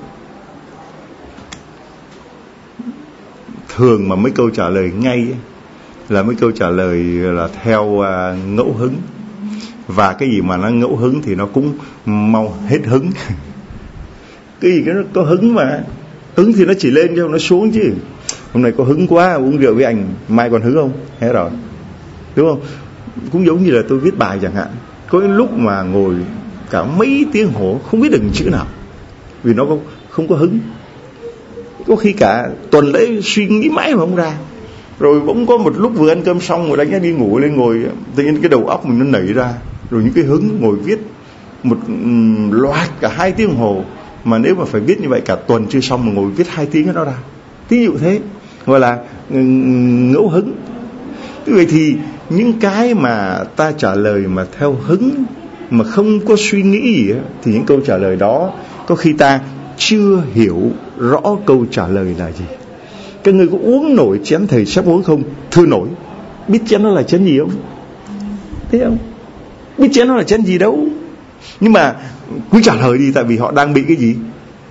Thường mà mấy câu trả lời ngay ấy, là mấy câu trả lời là theo uh, ngẫu hứng. Và cái gì mà nó ngẫu hứng thì nó cũng mau hết hứng. Cái gì cái nó có hứng mà. Hứng thì nó chỉ lên chứ nó xuống chứ. Hôm nay có hứng quá uống rượu với anh, mai còn hứng không? Hết rồi, đúng không? Cũng giống như là tôi viết bài chẳng hạn, có những lúc mà ngồi cả mấy tiếng hồ không biết được chữ nào, vì nó không, không có hứng. Có khi cả tuần lễ suy nghĩ mãi mà không ra. Rồi bỗng có một lúc vừa ăn cơm xong rồi đánh đi ngủ lên ngồi, tự nhiên cái đầu óc mình nó nảy ra, rồi những cái hứng ngồi viết một um, loạt cả hai tiếng hồ. Mà nếu mà phải viết như vậy cả tuần chưa xong mà ngồi viết hai tiếng nó ra, ví dụ thế, gọi là um, ngẫu hứng. Vậy thì những cái mà ta trả lời mà theo hứng, mà không có suy nghĩ gì á, thì những câu trả lời đó có khi ta chưa hiểu rõ câu trả lời là gì. Các người có uống nổi chén thầy sắp uống không? Thưa nổi. Biết chén nó là chén gì không? Thấy không? Biết chén nó là chén gì đâu. Nhưng mà cứ trả lời đi, tại vì họ đang bị cái gì?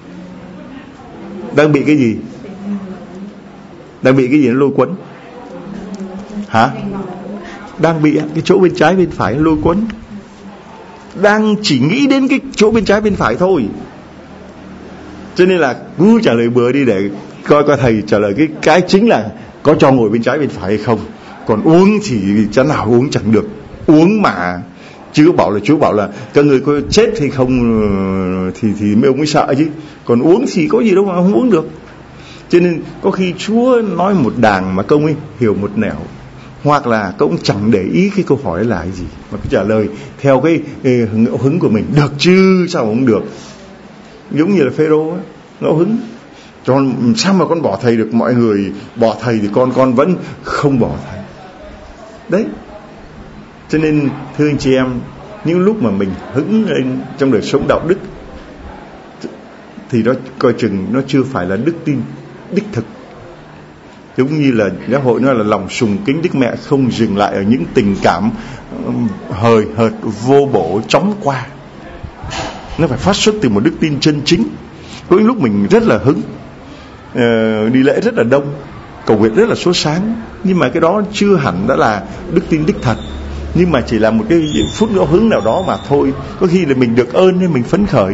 Đang bị cái gì? Đang bị cái gì nó lôi cuốn? Hả? Đang bị cái chỗ bên trái bên phải lôi cuốn. Đang chỉ nghĩ đến cái chỗ bên trái bên phải thôi. Cho nên là cứ trả lời bừa đi để coi coi thầy trả lời cái cái chính là có cho ngồi bên trái bên phải hay không. Còn uống thì chắn nào uống chẳng được. Uống mà chứ bảo là chú bảo là các người có chết hay không thì thì mấy ông mới sợ chứ. Còn uống thì có gì đâu mà không uống được. Cho nên có khi Chúa nói một đàng mà công ấy hiểu một nẻo, hoặc là công chẳng để ý cái câu hỏi là cái gì mà cứ trả lời theo cái, cái ngẫu hứng của mình. Được chứ sao không được? Giống như là Phêrô ấy, ngẫu hứng. Còn sao mà con bỏ thầy được? Mọi người bỏ thầy thì con con vẫn không bỏ thầy. Đấy. Cho nên thưa anh chị em, những lúc mà mình hứng lên trong đời sống đạo đức thì nó coi chừng nó chưa phải là đức tin đích thực. Giống như là giáo hội nói là lòng sùng kính Đức Mẹ không dừng lại ở những tình cảm hời hợt vô bổ chóng qua. Nó phải phát xuất từ một đức tin chân chính. Có những lúc mình rất là hứng, uh, đi lễ rất là đông, cầu nguyện rất là sốt sáng, nhưng mà cái đó chưa hẳn đã là đức tin đích thật. Nhưng mà chỉ là một cái phút ngẫu hứng nào đó mà thôi. Có khi là mình được ơn nên mình phấn khởi.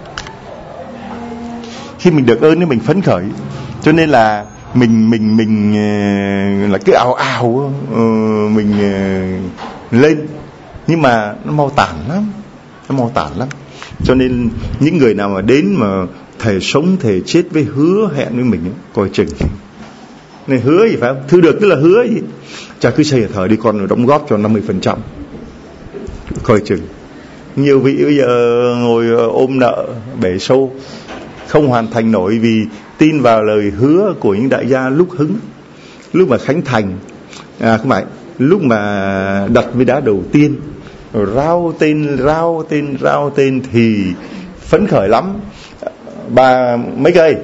Khi mình được ơn nên mình phấn khởi. Cho nên là mình mình mình uh, là cứ ào ào uh, mình uh, lên, nhưng mà nó mau tản lắm, nó mau tản lắm. Cho nên những người nào mà đến mà thề sống thề chết với hứa hẹn với mình ấy, coi chừng. Này hứa gì phải không? Thư được tức là hứa gì? Cha cứ xây thờ đi con, đóng góp cho năm mươi phần trăm. Coi chừng. Nhiều vị bây giờ ngồi ôm nợ bể sâu, không hoàn thành nổi vì tin vào lời hứa của những đại gia lúc hứng, lúc mà khánh thành, à không phải, lúc mà đặt với đá đầu tiên, rồi rao tên, rao tên, rao tên thì phấn khởi lắm. Bà mấy cây?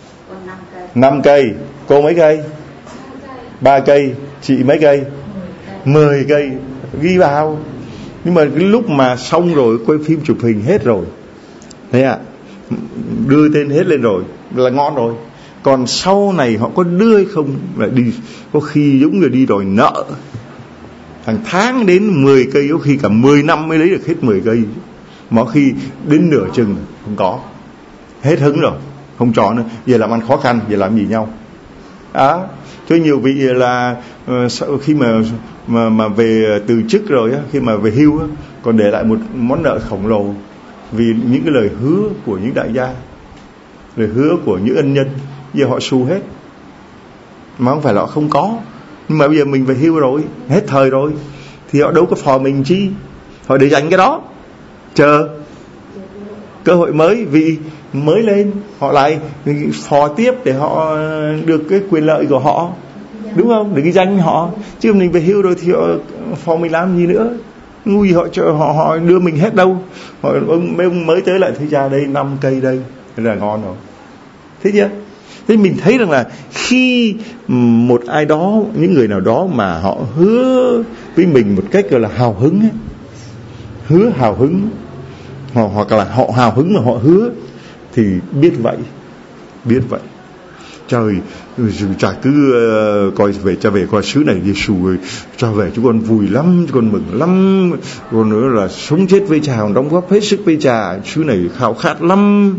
Năm cây. Cô mấy cây? Ba cây. Chị mấy cây? Mười cây. Ghi vào. Nhưng mà cái lúc mà xong rồi, quay phim chụp hình hết rồi, thấy ạ, à, đưa tên hết lên rồi là ngon rồi. Còn sau này họ có đưa hay không là đi, có khi giống như đi đòi nợ. Hàng tháng đến mười cây, có khi cả mười năm mới lấy được hết mười cây. Mà khi đến nửa chừng không có, hết hứng rồi, không cho nữa. Giờ làm ăn khó khăn, giờ làm gì nhau á. Cho nhiều vị là uh, khi mà mà mà về từ chức rồi á, khi mà về hưu á, còn để lại một món nợ khổng lồ vì những cái lời hứa của những đại gia, lời hứa của những ân nhân. Giờ họ xù hết, mà không phải là họ không có, nhưng mà bây giờ mình về hưu rồi, hết thời rồi, thì họ đâu có phò mình chi, họ để dành cái đó chờ cơ hội mới, vì mới lên họ lại phò tiếp để họ được cái quyền lợi của họ, đúng không? Để cái danh họ. Chứ mình về hưu rồi thì họ phò mình làm gì nữa? Ngu gì họ cho họ, họ đưa mình hết đâu. Họ ông, mấy ông mới tới lại thấy ra đây năm cây đây là ngon rồi. Thế chưa? Thế mình thấy rằng là khi một ai đó, những người nào đó mà họ hứa với mình một cách gọi là hào hứng ấy, hứa hào hứng, hoặc là họ hào hứng mà họ hứa, thì biết vậy, biết vậy. Trời, chả cứ uh, coi về cha về coi xứ này Giêsu rồi, cha về chúng con vui lắm, chúng con mừng lắm, còn nữa là sống chết với cha, đóng góp hết sức với cha, xứ này khao khát lắm.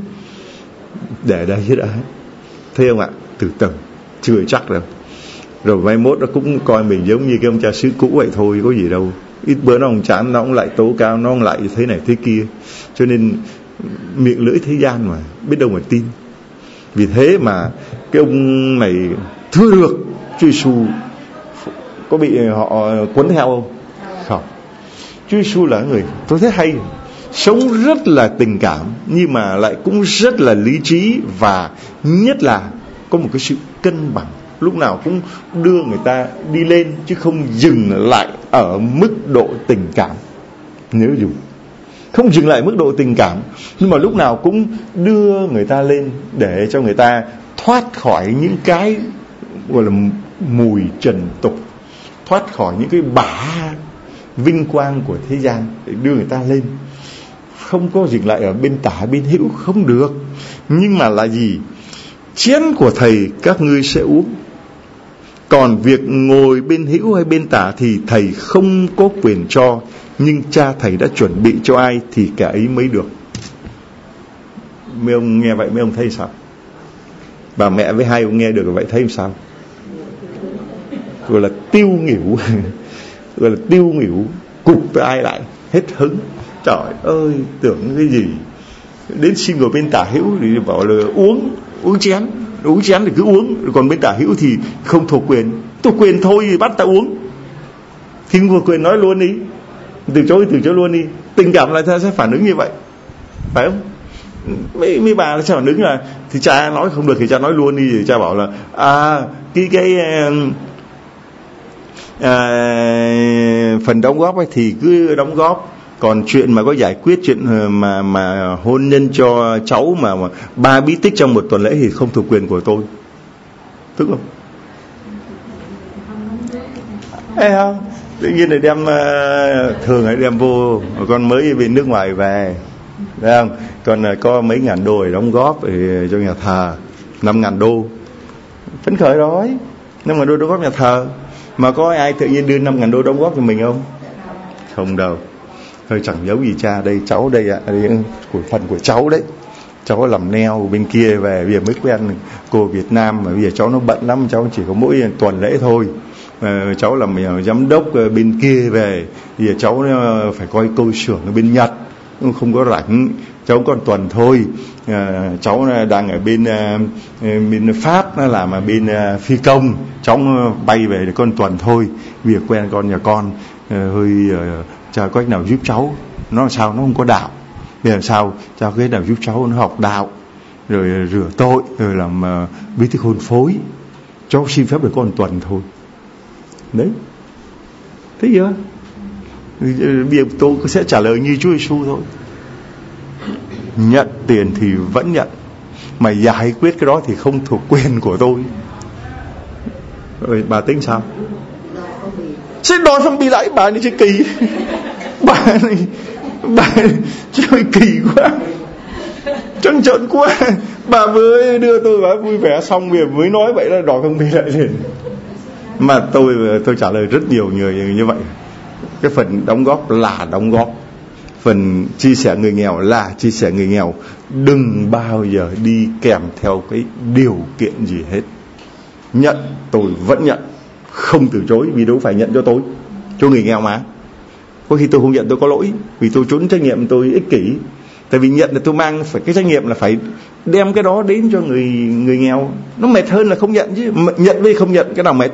Để đây hết đã. Thấy không ạ? Từ từ, chưa chắc đâu. Rồi mai mốt nó cũng coi mình giống như cái ông cha xứ cũ vậy thôi, có gì đâu. Ít bữa nó không chán, nó cũng lại tố cao, nó cũng lại thế này thế kia. Cho nên miệng lưỡi thế gian mà, biết đâu mà tin. Vì thế mà cái ông này thưa được Chúa Giêsu có bị họ cuốn theo không? Không. Chúa Giêsu là người tôi thấy hay, sống rất là tình cảm nhưng mà lại cũng rất là lý trí, và nhất là có một cái sự cân bằng. lúc nào cũng đưa người ta đi lên, chứ không dừng lại ở mức độ tình cảm. Nhớ dùng, không dừng lại mức độ tình cảm, nhưng mà lúc nào cũng đưa người ta lên để cho người ta thoát khỏi những cái gọi là mùi trần tục, thoát khỏi những cái bả vinh quang của thế gian, để đưa người ta lên. Không có dừng lại ở bên tả bên hữu, không được. Nhưng mà là gì? Chén của thầy các ngươi sẽ uống, còn việc ngồi bên hữu hay bên tả thì thầy không có quyền cho, nhưng cha thầy đã chuẩn bị cho ai thì cả ấy mới được. Mấy ông nghe vậy mấy ông thấy sao? Bà mẹ với hai ông nghe được vậy thấy sao? Gọi là tiêu nghỉu, gọi là tiêu nghỉu, cụp ai lại hết hứng. Trời ơi, tưởng cái gì? Đến xin ngồi bên tả hữu thì bảo là uống, uống chén, uống chén thì cứ uống, còn bên tả hữu thì không thuộc quyền. Thuộc quyền thôi thì bắt ta uống, thì không thuộc quyền nói luôn đi, từ chối từ chối luôn đi. Tình cảm là ta sẽ phản ứng như vậy, phải không? Mấy, mấy bà sẽ phản ứng là thì cha nói không được thì cha nói luôn đi, thì cha bảo là à cái cái à, phần đóng góp ấy thì cứ đóng góp, còn chuyện mà có giải quyết chuyện mà mà hôn nhân cho cháu mà, mà ba bí tích trong một tuần lễ thì không thuộc quyền của tôi. Tức không? Ê không? Tự nhiên lại đem thường lại đem vô, con mới về nước ngoài về, thấy không? Còn có mấy ngàn đô để đóng góp để cho nhà thờ, năm ngàn đô, phấn khởi rồi, năm ngàn đô đóng góp nhà thờ. Mà có ai tự nhiên đưa năm ngàn đô đóng góp cho mình không? Không đâu. Hơi chẳng giấu gì cha, đây cháu đây ạ, à, đây của phần của cháu đấy. Cháu làm neo bên kia về, bây giờ mới quen cô Việt Nam, mà bây giờ cháu nó bận lắm, cháu chỉ có mỗi tuần lễ thôi. À, cháu làm giám đốc bên kia về, bây giờ cháu phải coi tôi xưởng ở bên Nhật, không có rảnh, cháu còn tuần thôi. À, cháu đang ở bên bên Pháp, nó làm ở bên phi công, cháu bay về để con tuần thôi. Việc quen con nhà con à, hơi uh, cha có cách nào giúp cháu, nó làm sao nó không có đạo, bây giờ sao cha có cách nào giúp cháu nó học đạo, rồi rửa tội, rồi làm uh, bí tích hôn phối. Cháu xin phép được có một tuần thôi. Đấy, thấy chưa? Bây giờ tôi sẽ trả lời như Chúa Giêsu thôi. Nhận tiền thì vẫn nhận, mà giải quyết cái đó thì không thuộc quyền của tôi. Rồi bà tính sao? Sẽ đòi phong bì lại. Bà này chơi kỳ. Bà này Bà này chơi kỳ quá, trắng trợn quá. Bà mới đưa tôi bà vui vẻ xong việc mới nói vậy là đòi phong bì lại liền. Mà tôi tôi trả lời rất nhiều người như vậy. Cái phần đóng góp là đóng góp, phần chia sẻ người nghèo là chia sẻ người nghèo. Đừng bao giờ đi kèm theo cái điều kiện gì hết. Nhận, tôi vẫn nhận, không từ chối, vì đâu phải nhận cho tôi, cho người nghèo mà. Có khi tôi không nhận tôi có lỗi, vì tôi trốn trách nhiệm, tôi ích kỷ. Tại vì nhận là tôi mang phải cái trách nhiệm là phải đem cái đó đến cho người người nghèo. Nó mệt hơn là không nhận chứ. Nhận với không nhận cái nào mệt?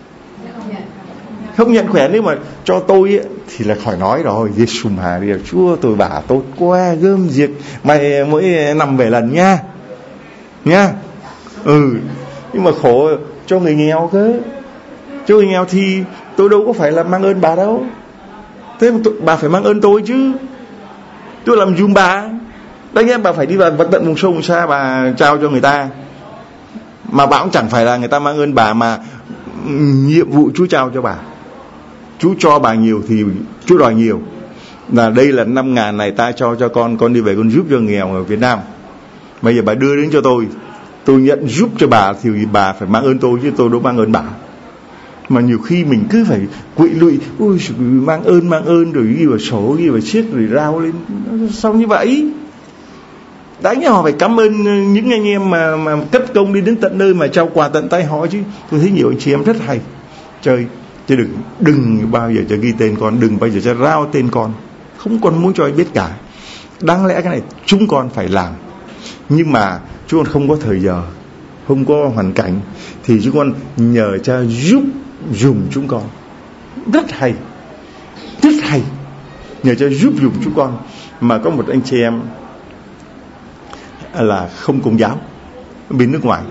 Không nhận khỏe. Nếu mà cho tôi ấy, thì là khỏi nói rồi. Giê-xu mà đi, Chúa tôi bà tốt quá, gơm diệt mày mỗi năm về lần nha, nha. Ừ. Nhưng mà khổ cho người nghèo cơ. Cho người nghèo thì tôi đâu có phải là mang ơn bà đâu. Thế mà tôi, bà phải mang ơn tôi chứ. Tôi làm giùm bà. Đấy nghe, bà phải đi vào vận tận vùng sâu vùng xa bà trao cho người ta. Mà bà cũng chẳng phải là người ta mang ơn bà, mà nhiệm vụ Chúa trao cho bà. Chúa cho bà nhiều thì Chúa đòi nhiều. Là đây là năm ngàn này ta cho cho con, con đi về con giúp cho nghèo ở Việt Nam. Bây giờ bà đưa đến cho tôi, tôi nhận giúp cho bà thì bà phải mang ơn tôi, chứ tôi đâu mang ơn bà. Mà nhiều khi mình cứ phải quỵ lụy, ôi mang ơn mang ơn rồi ghi vào sổ, ghi vào chiếc rồi rao lên. Sao như vậy? Đáng họ phải cảm ơn những anh em mà, mà cất công đi đến tận nơi mà trao quà tận tay họ chứ. Tôi thấy nhiều anh chị em rất hay chơi, chứ đừng đừng bao giờ cho ghi tên con, đừng bao giờ cho rao tên con, không còn muốn cho ai biết cả. Đáng lẽ cái này chúng con phải làm, nhưng mà chúng con không có thời giờ, không có hoàn cảnh, thì chúng con nhờ cha giúp dùng chúng con. Rất hay, rất hay, nhờ cha giúp dùng chúng con. Mà có một anh chị em là không công giáo bên nước ngoài,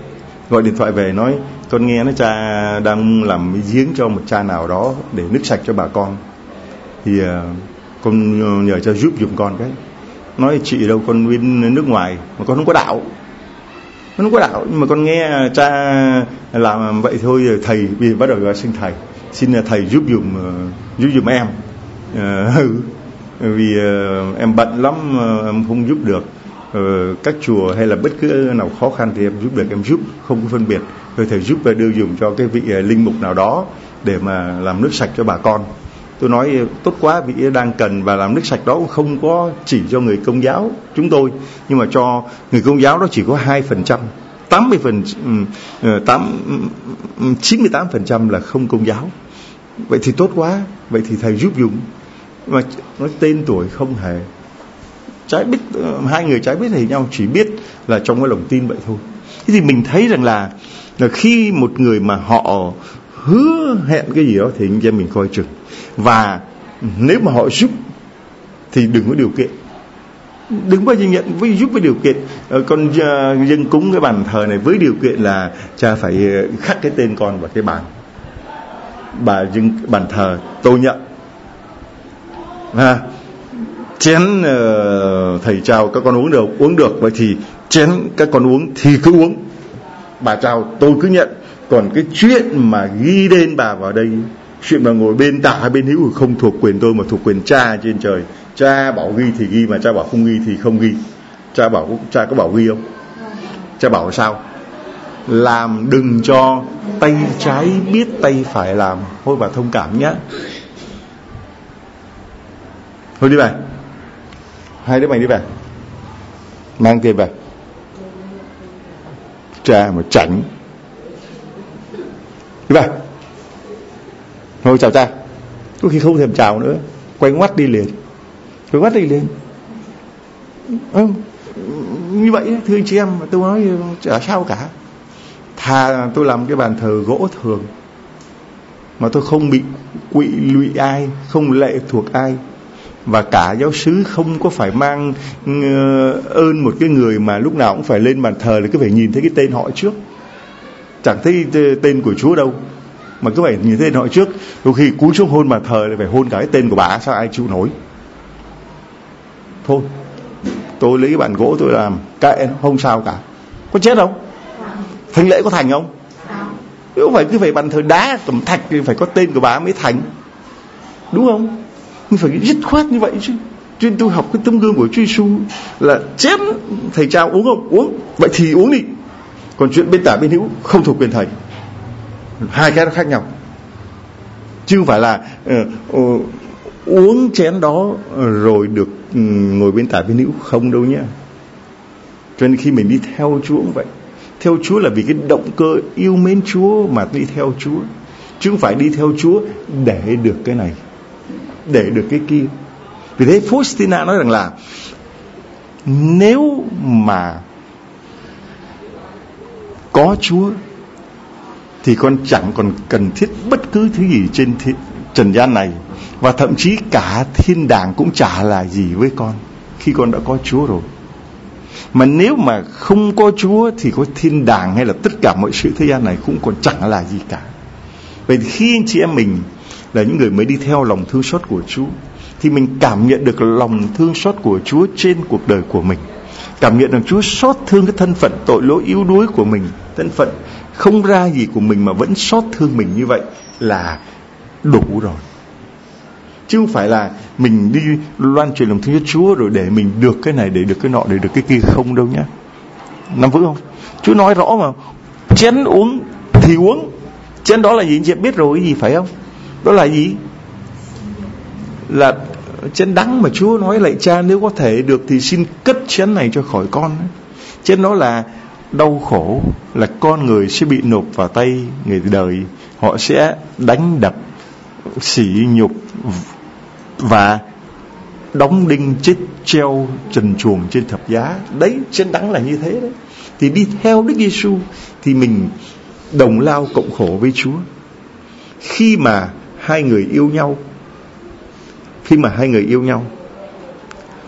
gọi điện thoại về nói con nghe nó cha đang làm cái giếng cho một cha nào đó để nước sạch cho bà con, thì uh, con nhờ cha giúp giùm con cái. Nói chị đâu, con bên nước ngoài mà con không có đạo, con không có đạo, nhưng mà con nghe cha làm vậy thôi. Thầy vì bắt đầu gọi xin thầy, xin thầy giúp giùm uh, giúp giùm em, uh, vì uh, em bận lắm, uh, em không giúp được. Uh, các chùa hay là bất cứ nào khó khăn thì em giúp được em giúp, không có phân biệt. Rồi thầy giúp và đưa dùm cho cái vị uh, linh mục nào đó để mà làm nước sạch cho bà con. Tôi nói tốt quá, vị đang cần, và làm nước sạch đó cũng không có chỉ cho người Công giáo chúng tôi, nhưng mà cho người Công giáo đó chỉ có hai phần trăm, tám mươi phần tám chín mươi tám phần trăm là không Công giáo. Vậy thì tốt quá, vậy thì thầy giúp dùm. Mà nói tên tuổi không hề trái biết, hai người trái biết thì nhau, chỉ biết là trong cái lòng tin vậy thôi. Thế thì mình thấy rằng là là khi một người mà họ hứa hẹn cái gì đó thì anh em mình coi chừng. Và nếu mà họ giúp thì đừng có điều kiện, đừng bao giờ nhận với giúp với điều kiện. Con uh, dân cúng cái bàn thờ này với điều kiện là cha phải khắc cái tên con vào cái bàn, bà dân bàn thờ tôi nhận. À, chén uh, thầy chào các con uống được, uống được, vậy thì chén các con uống thì cứ uống, bà chào tôi cứ nhận. Còn cái chuyện mà ghi tên bà vào đây, chuyện mà ngồi bên tả hay bên hữu không thuộc quyền tôi mà thuộc quyền cha trên trời. Cha bảo ghi thì ghi, mà cha bảo không ghi thì không ghi. Cha bảo cha có bảo ghi không? Cha bảo sao? Làm đừng cho tay trái biết tay phải làm. Thôi bà thông cảm nhé. Thôi đi về. Hai đứa mày đi về. Mang tiền về. Cha mà chảnh. Đi về. Thôi chào cha. Có khi không thèm chào nữa, quay ngoắt đi liền. Quay ngoắt đi liền. Ừ, như vậy thưa anh chị em, tôi nói chả sao cả. Thà tôi làm cái bàn thờ gỗ thường mà tôi không bị quỵ lụy ai, không lệ thuộc ai. Và cả giáo xứ không có phải mang ơn một cái người mà lúc nào cũng phải lên bàn thờ là cứ phải nhìn thấy cái tên họ trước. Chẳng thấy tên của Chúa đâu, mà cứ phải nhìn thấy tên họ trước. Đôi khi cúi xuống hôn bàn thờ lại phải hôn cả cái tên của bà, sao ai chịu nổi. Thôi tôi lấy cái bàn gỗ tôi làm, kệ nó, không sao cả. Có chết không? Thánh lễ có thành không? Nếu phải cứ phải bàn thờ đá cẩm thạch thì phải có tên của bà mới thành, đúng không? Nhưng phải dứt khoát như vậy chứ. Cho nên tôi học cái tấm gương của Chúa Giêsu là chén thầy trao uống không? Uống. Vậy thì uống đi. Còn chuyện bên tả bên hữu không thuộc quyền thầy. Hai cái nó khác nhau. Chứ không phải là uh, uh, uống chén đó rồi được uh, ngồi bên tả bên hữu, không đâu nhé. Cho nên khi mình đi theo Chúa cũng vậy. Theo Chúa là vì cái động cơ yêu mến Chúa mà đi theo Chúa, chứ không phải đi theo Chúa để được cái này, để được cái kia. Vì thế Faustina nói rằng là nếu mà có Chúa thì con chẳng còn cần thiết bất cứ thứ gì trên thi, trần gian này. Và thậm chí cả thiên đàng cũng chả là gì với con khi con đã có Chúa rồi. Mà nếu mà không có Chúa thì có thiên đàng hay là tất cả mọi sự thế gian này cũng còn chẳng là gì cả. Vậy thì khi anh chị em mình là những người mới đi theo lòng thương xót của Chúa thì mình cảm nhận được lòng thương xót của Chúa trên cuộc đời của mình. Cảm nhận rằng Chúa xót thương cái thân phận tội lỗi yếu đuối của mình, thân phận không ra gì của mình mà vẫn xót thương mình như vậy là đủ rồi. Chứ không phải là mình đi loan truyền lòng thương xót Chúa rồi để mình được cái này, để được cái nọ, để được cái kia, không đâu nhé. Nắm vững không? Chúa nói rõ mà, chén uống thì uống. Chén đó là gì anh chị biết rồi, cái gì phải không? Đó là gì? Là chén đắng mà Chúa nói lạy Cha nếu có thể được thì xin cất chén này cho khỏi con. Chén đó là đau khổ, là con người sẽ bị nộp vào tay người đời. Họ sẽ đánh đập, sỉ nhục và đóng đinh chết treo trần truồng trên thập giá. Đấy, chén đắng là như thế đấy. Thì đi theo Đức Giêsu thì mình đồng lao cộng khổ với Chúa. Khi mà hai người yêu nhau, khi mà hai người yêu nhau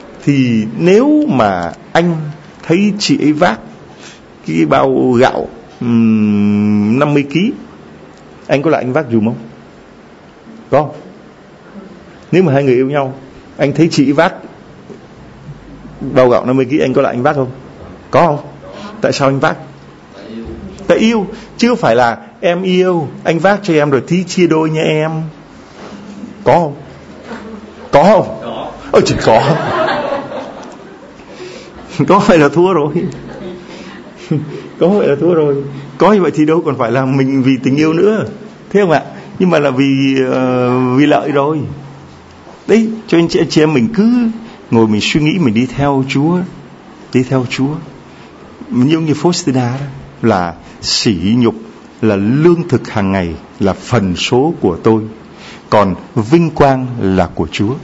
thì nếu mà anh thấy chị ấy vác cái bao gạo um, năm mươi ki lô gam, anh có lại anh vác dùm không? Có không? Nếu mà hai người yêu nhau, anh thấy chị vác bao gạo năm mươi ki lô gam, anh có lại anh vác không? Có không? Tại sao anh vác? Tại yêu, chứ không phải là em yêu, anh vác cho em rồi tí chia đôi nha em. Có không? Có không? Có. Ôi chỉ có. Có phải là thua rồi. Có vậy là thua rồi. Có như vậy thì đâu còn phải là mình vì tình yêu nữa, thế không ạ? Nhưng mà là vì uh, vì lợi rồi. Đấy, cho nên chị, chị em mình cứ ngồi mình suy nghĩ, mình đi theo Chúa, đi theo Chúa. Như như Faustina đó, là sỉ nhục là lương thực hàng ngày, là phần số của tôi, còn vinh quang là của Chúa.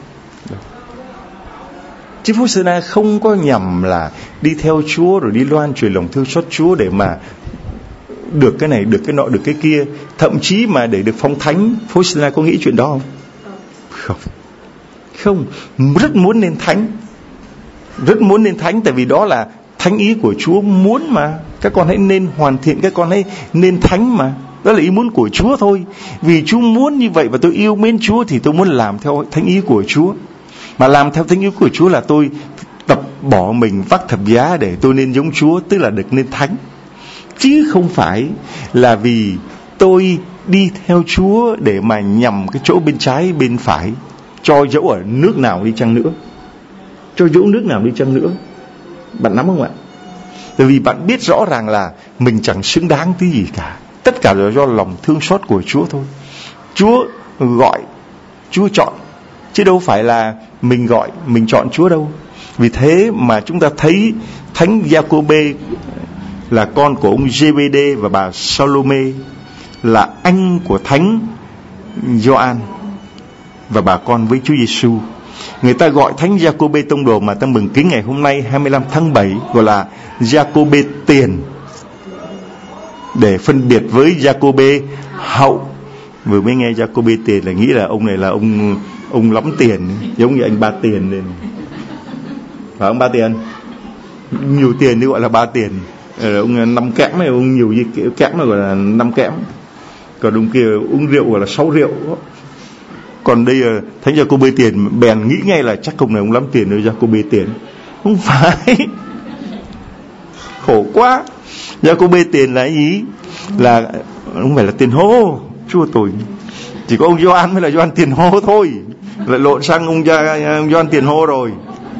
Chứ Faustina không có nhằm là đi theo Chúa rồi đi loan truyền lòng thương xót Chúa để mà được cái này, được cái nọ, được cái kia, thậm chí mà để được phong thánh. Faustina có nghĩ chuyện đó không? Không. Không, rất muốn nên thánh. Rất muốn nên thánh, tại vì đó là thánh ý của Chúa muốn mà. Các con hãy nên hoàn thiện, các con hãy nên thánh mà. Đó là ý muốn của Chúa thôi. Vì Chúa muốn như vậy và tôi yêu mến Chúa thì tôi muốn làm theo thánh ý của Chúa. Mà làm theo thánh ý của Chúa là tôi tập bỏ mình vác thập giá để tôi nên giống Chúa, tức là được nên thánh. Chứ không phải là vì tôi đi theo Chúa để mà nhằm cái chỗ bên trái bên phải, cho dẫu ở nước nào đi chăng nữa. Cho dẫu nước nào đi chăng nữa. Bạn nắm không ạ? Tại vì bạn biết rõ ràng là mình chẳng xứng đáng tí gì cả. Tất cả là do lòng thương xót của Chúa thôi. Chúa gọi, Chúa chọn, chứ đâu phải là mình gọi, mình chọn Chúa đâu. Vì thế mà chúng ta thấy Thánh Giacôbê là con của ông Giê-bê-đê và bà Salome, là anh của Thánh Gioan và bà con với Chúa Giêsu. Người ta gọi Thánh Giacôbê tông đồ mà ta mừng kính ngày hôm nay hai mươi lăm tháng bảy gọi là Giacôbê tiền, để phân biệt với Giacôbê hậu. Vừa mới nghe Giacôbê tiền là nghĩ là ông này là ông ông lắm tiền, giống như anh Ba Tiền nên. Phải ông Ba Tiền? Nhiều tiền thì gọi là Ba Tiền. Ông năm kẽm này, ông nhiều gì kẽm mà gọi là năm kẽm. Còn ông kia uống rượu gọi là sáu rượu. Còn đây Thánh Giacôbê tiền, bèn nghĩ ngay là chắc ông này ông lắm tiền rồi, Giacôbê tiền. Không phải. Khổ quá. Giacôbê tiền là gì? Là không phải là tiền hô. Chúa tôi. Chỉ có ông Gioan mới là Gioan tiền hô thôi. Lại lộn sang ông Gioan tiền hô rồi.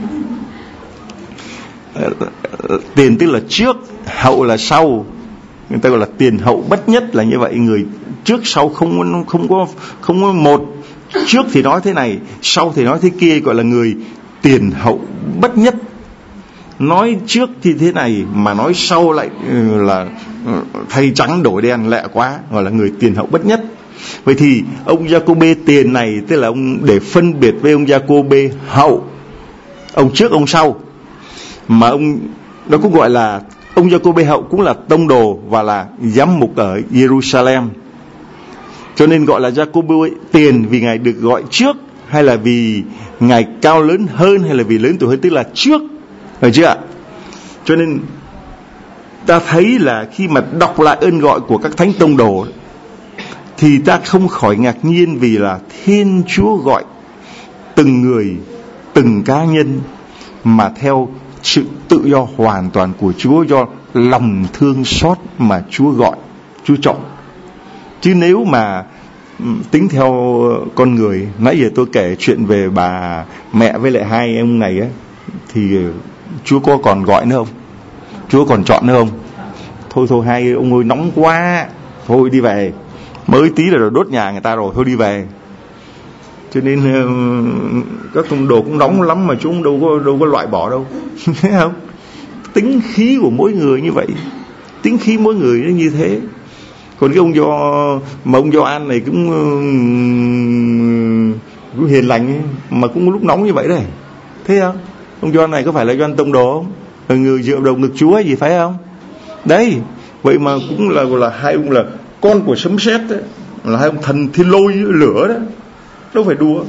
Tiền tức là trước, hậu là sau. Người ta gọi là tiền hậu bất nhất là như vậy. Người trước sau không không có không có một. Trước thì nói thế này, sau thì nói thế kia, gọi là người tiền hậu bất nhất. Nói trước thì thế này mà nói sau lại là thay trắng đổi đen lẹ quá, gọi là người tiền hậu bất nhất. Vậy thì ông Giacôbê tiền này tức là ông để phân biệt với ông Giacôbê hậu, ông trước ông sau. Mà ông đó cũng gọi là ông Giacôbê hậu cũng là tông đồ và là giám mục ở Jerusalem. Cho nên gọi là Giacôbê tiền vì ngài được gọi trước, hay là vì ngài cao lớn hơn, hay là vì lớn tuổi hơn, tức là trước, được chưa ạ? Cho nên ta thấy là khi mà đọc lại ơn gọi của các thánh tông đồ thì ta không khỏi ngạc nhiên, vì là Thiên Chúa gọi từng người, từng cá nhân mà theo sự tự do hoàn toàn của Chúa, do lòng thương xót mà Chúa gọi, Chúa chọn. Chứ nếu mà tính theo con người, nãy giờ tôi kể chuyện về bà mẹ với lại hai ông này ấy, thì Chúa có còn gọi nữa không? Chúa còn chọn nữa không? Thôi thôi hai ông ơi nóng quá, thôi đi về. Mới tí là đốt nhà người ta rồi, thôi đi về. Cho nên các tông đồ cũng nóng lắm mà chúng đâu có đâu có loại bỏ đâu. Thấy không? Tính khí của mỗi người như vậy. Tính khí mỗi người nó như thế. Còn cái ông do mà ông Gioan này cũng cũng hiền lành ấy, mà cũng lúc nóng như vậy đấy. Thấy không? Ông Gioan này có phải là Gioan tông đồ không? Người dựa đầu ngực Chúa gì phải không? Đấy, vậy mà cũng là gọi là hai ông là con của sấm sét đấy, là hai ông thần thiên lôi lửa đó, đâu phải đùa.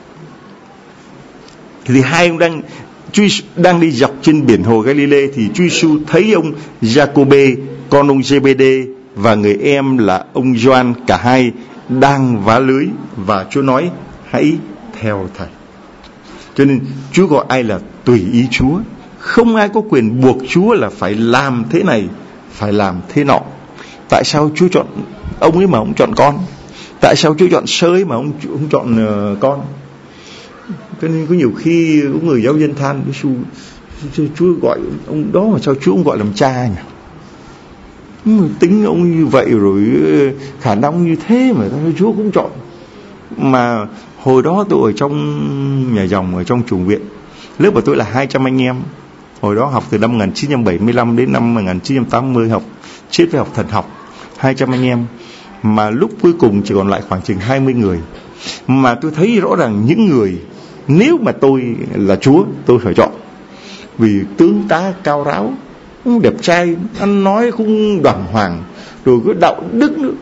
Thì hai ông đang đang đi dọc trên biển hồ Galilee thì Chúa Giêsu thấy ông Giacôbê con ông giê bê đê và người em là ông Gioan, cả hai đang vá lưới, và Chúa nói hãy theo thầy. Cho nên Chúa gọi ai là tùy ý Chúa. Không ai có quyền buộc Chúa là phải làm thế này, phải làm thế nọ. Tại sao Chúa chọn ông ấy mà ông chọn con? Tại sao Chúa chọn Sơ ấy mà ông không chọn uh, con? Cho nên có nhiều khi có người giáo dân than với Chúa, Chúa gọi ông đó mà sao Chúa không gọi làm cha nhỉ? Tính ông như vậy rồi, khả năng như thế mà Chúa cũng chọn. Mà hồi đó tôi ở trong nhà dòng, ở trong chủng viện, lớp của tôi là hai trăm anh em. Hồi đó học từ năm một nghìn chín trăm bảy mươi lăm đến năm một nghìn chín trăm tám mươi, học chết với học thần học, hai trăm anh em. Mà lúc cuối cùng chỉ còn lại khoảng chừng hai mươi người. Mà tôi thấy rõ ràng những người, nếu mà tôi là Chúa, tôi phải chọn. Vì tướng tá cao ráo, đẹp trai, ăn nói cũng đàng hoàng, rồi có đạo đức nữa.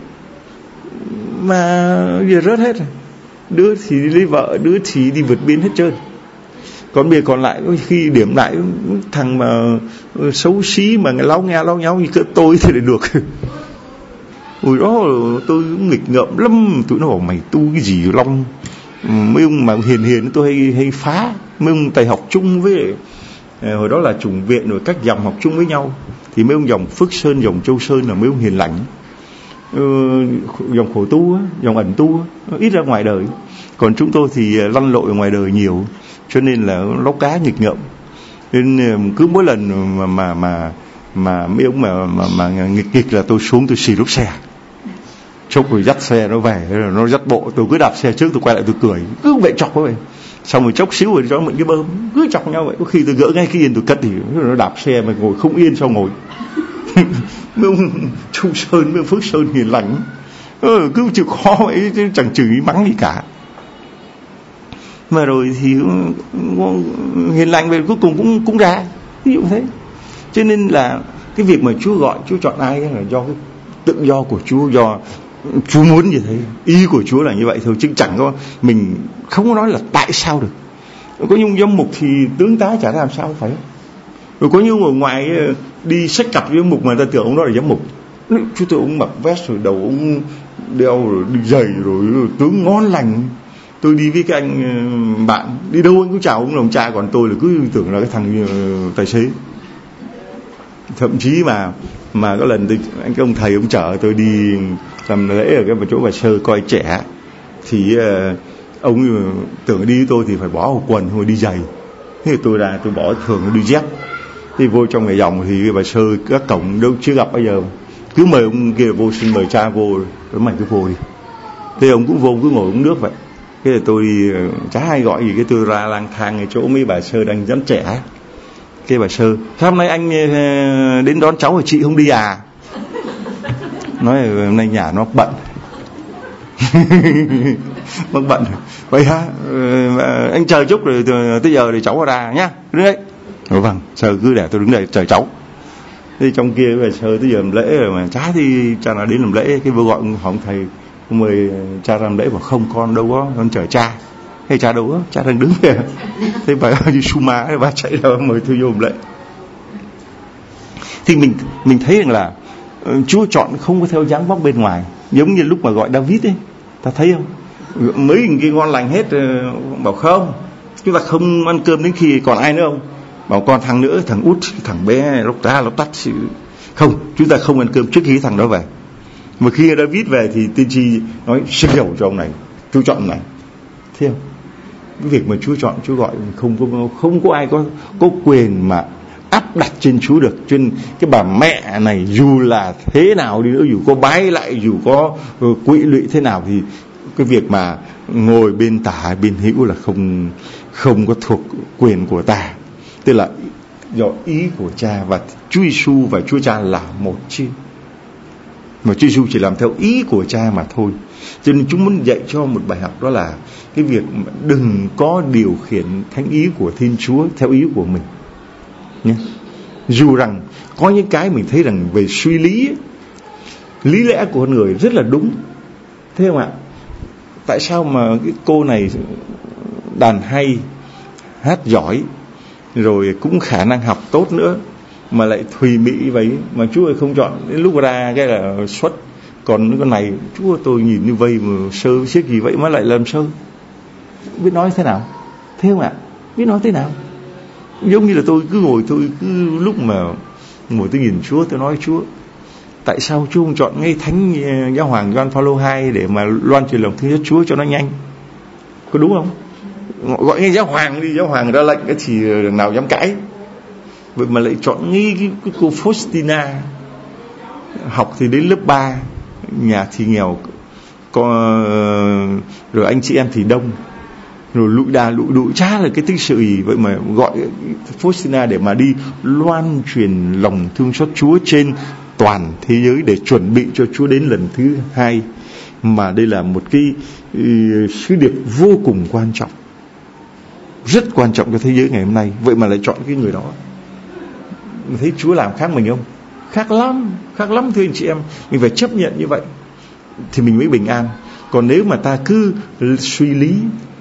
Mà giờ rớt hết rồi. Đứa thì đi lấy vợ, đứa thì đi vượt biên hết trơn. Còn bây giờ còn lại, khi điểm lại thằng mà xấu xí mà láo nghe láo nháo như cỡ tôi thì lại được. Hồi đó tôi cũng nghịch ngợm lắm. Tụi nó bảo mày tu cái gì long. Mấy ông mà hiền hiền tôi hay, hay phá. Mấy ông thầy học chung với, hồi đó là chủng viện rồi các dòng học chung với nhau. Thì mấy ông dòng Phước Sơn, dòng Châu Sơn là mấy ông hiền lành. Ừ, dòng khổ tu á, dòng ẩn tu á, ít ra ngoài đời. Còn chúng tôi thì lăn lội ở ngoài đời nhiều, cho nên là lóc cá nghịch ngợm. Nên cứ mỗi lần mà mà mà mà mấy ông mà mà, mà nghịch nghịch là tôi xuống tôi xì lốp xe, chốc rồi dắt xe nó về, rồi nó dắt bộ, tôi cứ đạp xe trước, tôi quay lại tôi cười, cứ vậy chọc vậy. Xong rồi chốc xíu rồi cho mượn cái bơm, cứ chọc nhau vậy. Có khi tôi gỡ ngay cái yên tôi cất thì nó đạp xe mà ngồi không yên sao ngồi. Mấy ông Trung Sơn, mấy ông Phước Sơn hiền lành, ừ, cứ chịu khó vậy chứ chẳng chửi mắng gì cả. Mà rồi thì hiền lành về cuối cùng cũng cũng ra, ví dụ thế. Cho nên là cái việc mà Chúa gọi, Chúa chọn ai là do cái tự do của Chúa, do Chúa muốn như thế, ý của Chúa là như vậy thôi, chứ chẳng có mình không có nói là tại sao được. Có những giám mục thì tướng tá chả làm sao phải. Rồi có những người ngoài đi xách cặp với mục mà ta tưởng ông đó là giám mục. Chú tôi ông mặc vest rồi đầu ông đeo rồi đi giày rồi tướng ngon lành. Tôi đi với cái anh bạn đi đâu anh cũng chào ông là ông cha, còn tôi là cứ tưởng là cái thằng tài xế. Thậm chí mà mà có lần tôi, anh cái ông thầy ông chở tôi đi làm lễ ở cái chỗ Bà Sơ coi trẻ, thì uh, ông tưởng đi với tôi thì phải bỏ quần rồi đi giày. Thế tôi ra tôi bỏ thường đi dép. Thì vô trong ngày dòng thì Bà Sơ các cổng đâu chưa gặp bây giờ, cứ mời ông kia vô, xin mời cha vô, rồi mày cứ vô đi. Thế ông cũng vô, cứ ngồi uống nước vậy. Thế là tôi chả ai gọi gì, cái tôi ra lang thang ở chỗ mấy bà Sơ đang dẫn trẻ. Cái bà Sơ, hôm nay anh đến đón cháu rồi chị không đi à? Nói hôm nay nhà nó bận. Nó bận. Vậy hả? Anh chờ chút rồi tới giờ thì cháu ra nhá. Đứng đấy. Nói vâng, Sơ cứ để tôi đứng đây chờ cháu. Thế trong kia bà Sơ tới giờ làm lễ rồi mà chả thì cha nào đến làm lễ. Cái vừa gọi hỏi thầy mời cha làm lễ, bảo không con đâu có, con chờ cha. Thế cha đâu có, cha đang đứng kìa. Thế bà như su má, bà chạy ra mời tôi vô làm lễ. Thì mình mình thấy rằng là Chúa chọn không có theo dáng vóc bên ngoài, giống như lúc mà gọi David ấy, ta thấy không? Mấy cái ngon lành hết, bảo không, chúng ta không ăn cơm đến khi còn ai nữa không? Bảo còn thằng nữa, thằng út, thằng bé lóc ta lóc tắt, không, chúng ta không ăn cơm trước khi thằng đó về. Mà khi David về thì tiên tri nói xin hiểu cho ông này, Chúa chọn ông này, thấy không? Cái việc mà Chúa chọn, Chúa gọi không có không có ai có có quyền mà áp đặt trên Chúa được. Cho nên cái bà mẹ này dù là thế nào đi nữa, dù có bái lại, dù có quỵ lụy thế nào, thì cái việc mà ngồi bên tả bên hữu là không không có thuộc quyền của ta. Tức là do ý của Cha, và Chúa Giêsu và Chúa Cha là một chứ. Mà Chúa Giêsu chỉ làm theo ý của Cha mà thôi. Cho nên chúng muốn dạy cho một bài học, đó là cái việc đừng có điều khiển thánh ý của Thiên Chúa theo ý của mình nhé. Dù rằng có những cái mình thấy rằng về suy lý, lý lẽ của con người rất là đúng, thế không ạ? Tại sao mà cái cô này đàn hay, hát giỏi, rồi cũng khả năng học tốt nữa, mà lại thùy mị vậy, mà Chúa ơi không chọn, đến lúc ra cái là xuất. Còn cái này Chúa tôi nhìn như vây mà sơ xiếc gì vậy mà lại làm sơ, biết nói thế nào, thế không ạ? Biết nói thế nào? Giống như là tôi cứ ngồi, tôi cứ lúc mà ngồi tôi nhìn Chúa, tôi nói Chúa, tại sao Chúa không chọn ngay Thánh Giáo Hoàng Gioan Phaolô hai để mà loan truyền lòng thương xót Chúa cho nó nhanh? Có đúng không? Gọi ngay Giáo Hoàng đi, Giáo Hoàng ra lệnh cái thì nào dám cãi. Vậy mà lại chọn ngay cái, cái cô Faustina, học thì đến lớp ba, nhà thì nghèo, có, rồi anh chị em thì đông, rồi lụi đà lụi đụi chả là cái tích sự gì. Vậy mà gọi Faustina để mà đi loan truyền lòng thương xót Chúa trên toàn thế giới để chuẩn bị cho Chúa đến lần thứ hai. Mà đây là một cái uh, sứ điệp vô cùng quan trọng, rất quan trọng cho thế giới ngày hôm nay. Vậy mà lại chọn cái người đó. Mình thấy Chúa làm khác mình không? Khác lắm, khác lắm thưa anh chị em. Mình phải chấp nhận như vậy thì mình mới bình an. Còn nếu mà ta cứ suy lý,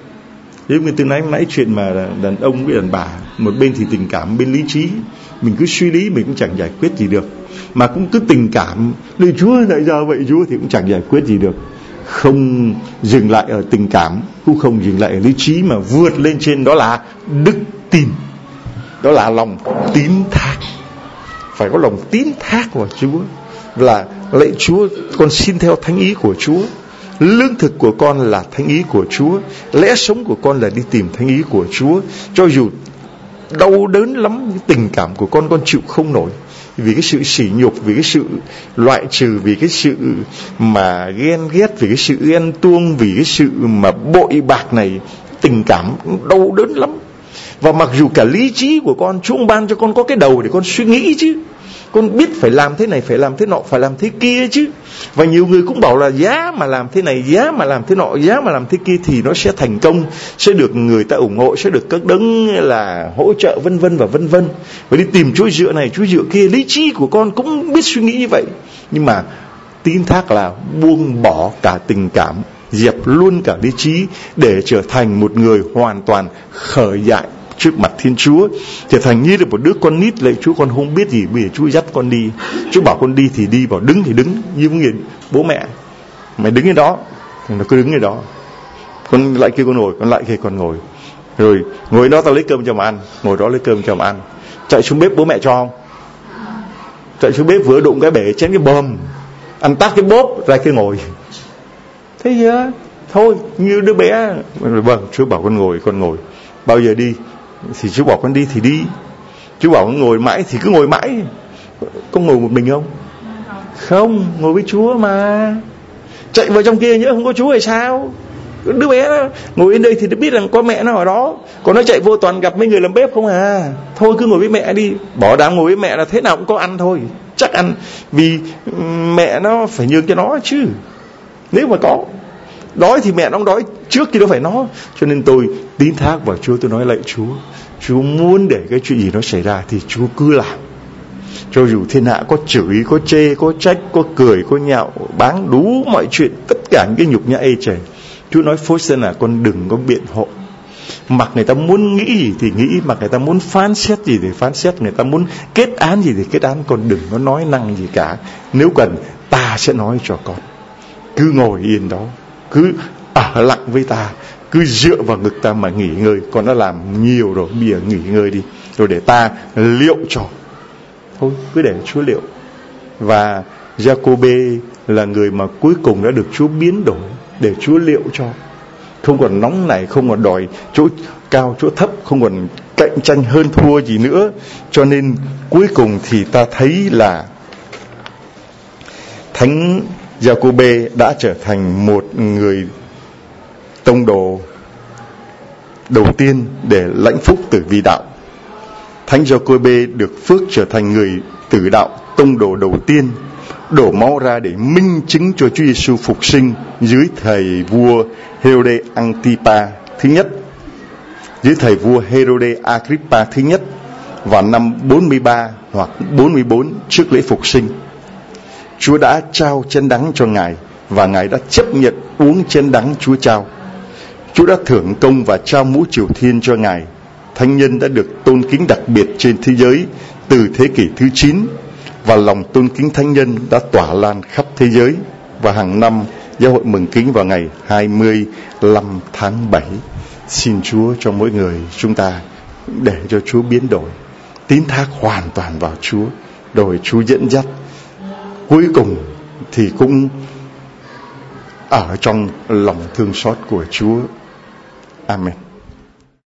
nếu như tôi nói nãy chuyện mà đàn ông với đàn bà, một bên thì tình cảm, bên lý trí, mình cứ suy lý mình cũng chẳng giải quyết gì được. Mà cũng cứ tình cảm, lời Chúa tại sao vậy Chúa, thì cũng chẳng giải quyết gì được. Không dừng lại ở tình cảm, cũng không dừng lại ở lý trí, mà vượt lên trên đó là đức tin, đó là lòng tín thác. Phải có lòng tín thác vào Chúa, là lạy Chúa, con xin theo thánh ý của Chúa, lương thực của con là thánh ý của Chúa, lẽ sống của con là đi tìm thánh ý của Chúa. Cho dù đau đớn lắm, tình cảm của con con chịu không nổi, vì cái sự sỉ nhục, vì cái sự loại trừ, vì cái sự mà ghen ghét, vì cái sự ghen tuông, vì cái sự mà bội bạc này, tình cảm đau đớn lắm. Và mặc dù cả lý trí của con, Chúa ban cho con có cái đầu để con suy nghĩ chứ, con biết phải làm thế này, phải làm thế nọ, phải làm thế kia chứ. Và nhiều người cũng bảo là giá mà làm thế này, giá mà làm thế nọ, giá mà làm thế kia thì nó sẽ thành công, sẽ được người ta ủng hộ, sẽ được các đấng là hỗ trợ, vân vân và vân vân. Và đi tìm Chúa dựa này, Chúa dựa kia. Lý trí của con cũng biết suy nghĩ như vậy, nhưng mà tín thác là buông bỏ cả tình cảm, dẹp luôn cả lý trí, để trở thành một người hoàn toàn khởi dại trước mặt Thiên Chúa, trở thành như là một đứa con nít. Lạy Chúa, con không biết gì, bây giờ Chúa dắt con đi, Chúa bảo con đi thì đi, bảo đứng thì đứng, như người bố mẹ, mày đứng ở đó thì nó cứ đứng ở đó, con lại kia con ngồi, con lại kia con ngồi, rồi ngồi đó tao lấy cơm cho mà ăn, ngồi đó lấy cơm cho mà ăn. Chạy xuống bếp bố mẹ cho không? Chạy xuống bếp vừa đụng cái bể chén cái bơm, ăn tắt cái bốp ra kia ngồi, thế chưa? Thôi như đứa bé. Vâng, Chúa bảo con ngồi, con ngồi. Bao giờ đi thì Chúa bảo con đi thì đi. Chúa bảo con ngồi mãi thì cứ ngồi mãi. Con ngồi một mình không? Không, ngồi với Chúa mà. Chạy vào trong kia nhớ không có Chúa hay sao? Đứa bé đó, ngồi in đây thì nó biết rằng có mẹ nó ở đó. Còn nó chạy vô toàn gặp mấy người làm bếp không à. Thôi cứ ngồi với mẹ đi. Bỏ đám ngồi với mẹ là thế nào cũng có ăn thôi, chắc ăn. Vì mẹ nó phải nhường cho nó chứ. Nếu mà có đói thì mẹ nó đói trước khi nó phải nó. Cho nên tôi tín thác vào Chúa. Tôi nói lạy Chúa, Chúa muốn để cái chuyện gì nó xảy ra thì Chúa cứ làm. Cho dù thiên hạ có chửi, có chê, có trách, có cười, có nhạo báng, đủ mọi chuyện, tất cả những cái nhục nhã ê chề, Chúa nói phối dân là con đừng có biện hộ. Mặc người ta muốn nghĩ gì thì nghĩ, mặc người ta muốn phán xét gì thì phán xét, người ta muốn kết án gì thì kết án, con đừng có nói năng gì cả. Nếu cần ta sẽ nói cho con. Cứ ngồi yên đó, cứ ở lặng với ta, cứ dựa vào ngực ta mà nghỉ ngơi. Con đã làm nhiều rồi, bây giờ nghỉ ngơi đi, rồi để ta liệu cho. Thôi cứ để Chúa liệu. Và Giacôbê là người mà cuối cùng đã được Chúa biến đổi, để Chúa liệu cho. Không còn nóng nảy, không còn đòi chỗ cao chỗ thấp, không còn cạnh tranh hơn thua gì nữa. Cho nên cuối cùng thì ta thấy là Thánh Giacôbê đã trở thành một người tông đồ đầu tiên để lãnh phúc tử vi đạo. Thánh Giacôbê được phước trở thành người tử đạo tông đồ đầu tiên, đổ máu ra để minh chứng cho Chúa Giêsu phục sinh dưới thời vua Herode Antipa thứ nhất, dưới thời vua Herode Agrippa thứ nhất, vào năm bốn mươi ba hoặc bốn mươi bốn trước lễ phục sinh. Chúa đã trao chén đắng cho Ngài, và Ngài đã chấp nhận uống chén đắng Chúa trao. Chúa đã thưởng công và trao mũ triều thiên cho Ngài. Thánh nhân đã được tôn kính đặc biệt trên thế giới từ thế kỷ thứ chín, và lòng tôn kính thánh nhân đã tỏa lan khắp thế giới. Và hàng năm giáo hội mừng kính vào ngày hai mươi lăm tháng bảy. Xin Chúa cho mỗi người chúng ta để cho Chúa biến đổi, tín thác hoàn toàn vào Chúa, rồi Chúa dẫn dắt. Cuối cùng thì cũng ở trong lòng thương xót của Chúa. Amen.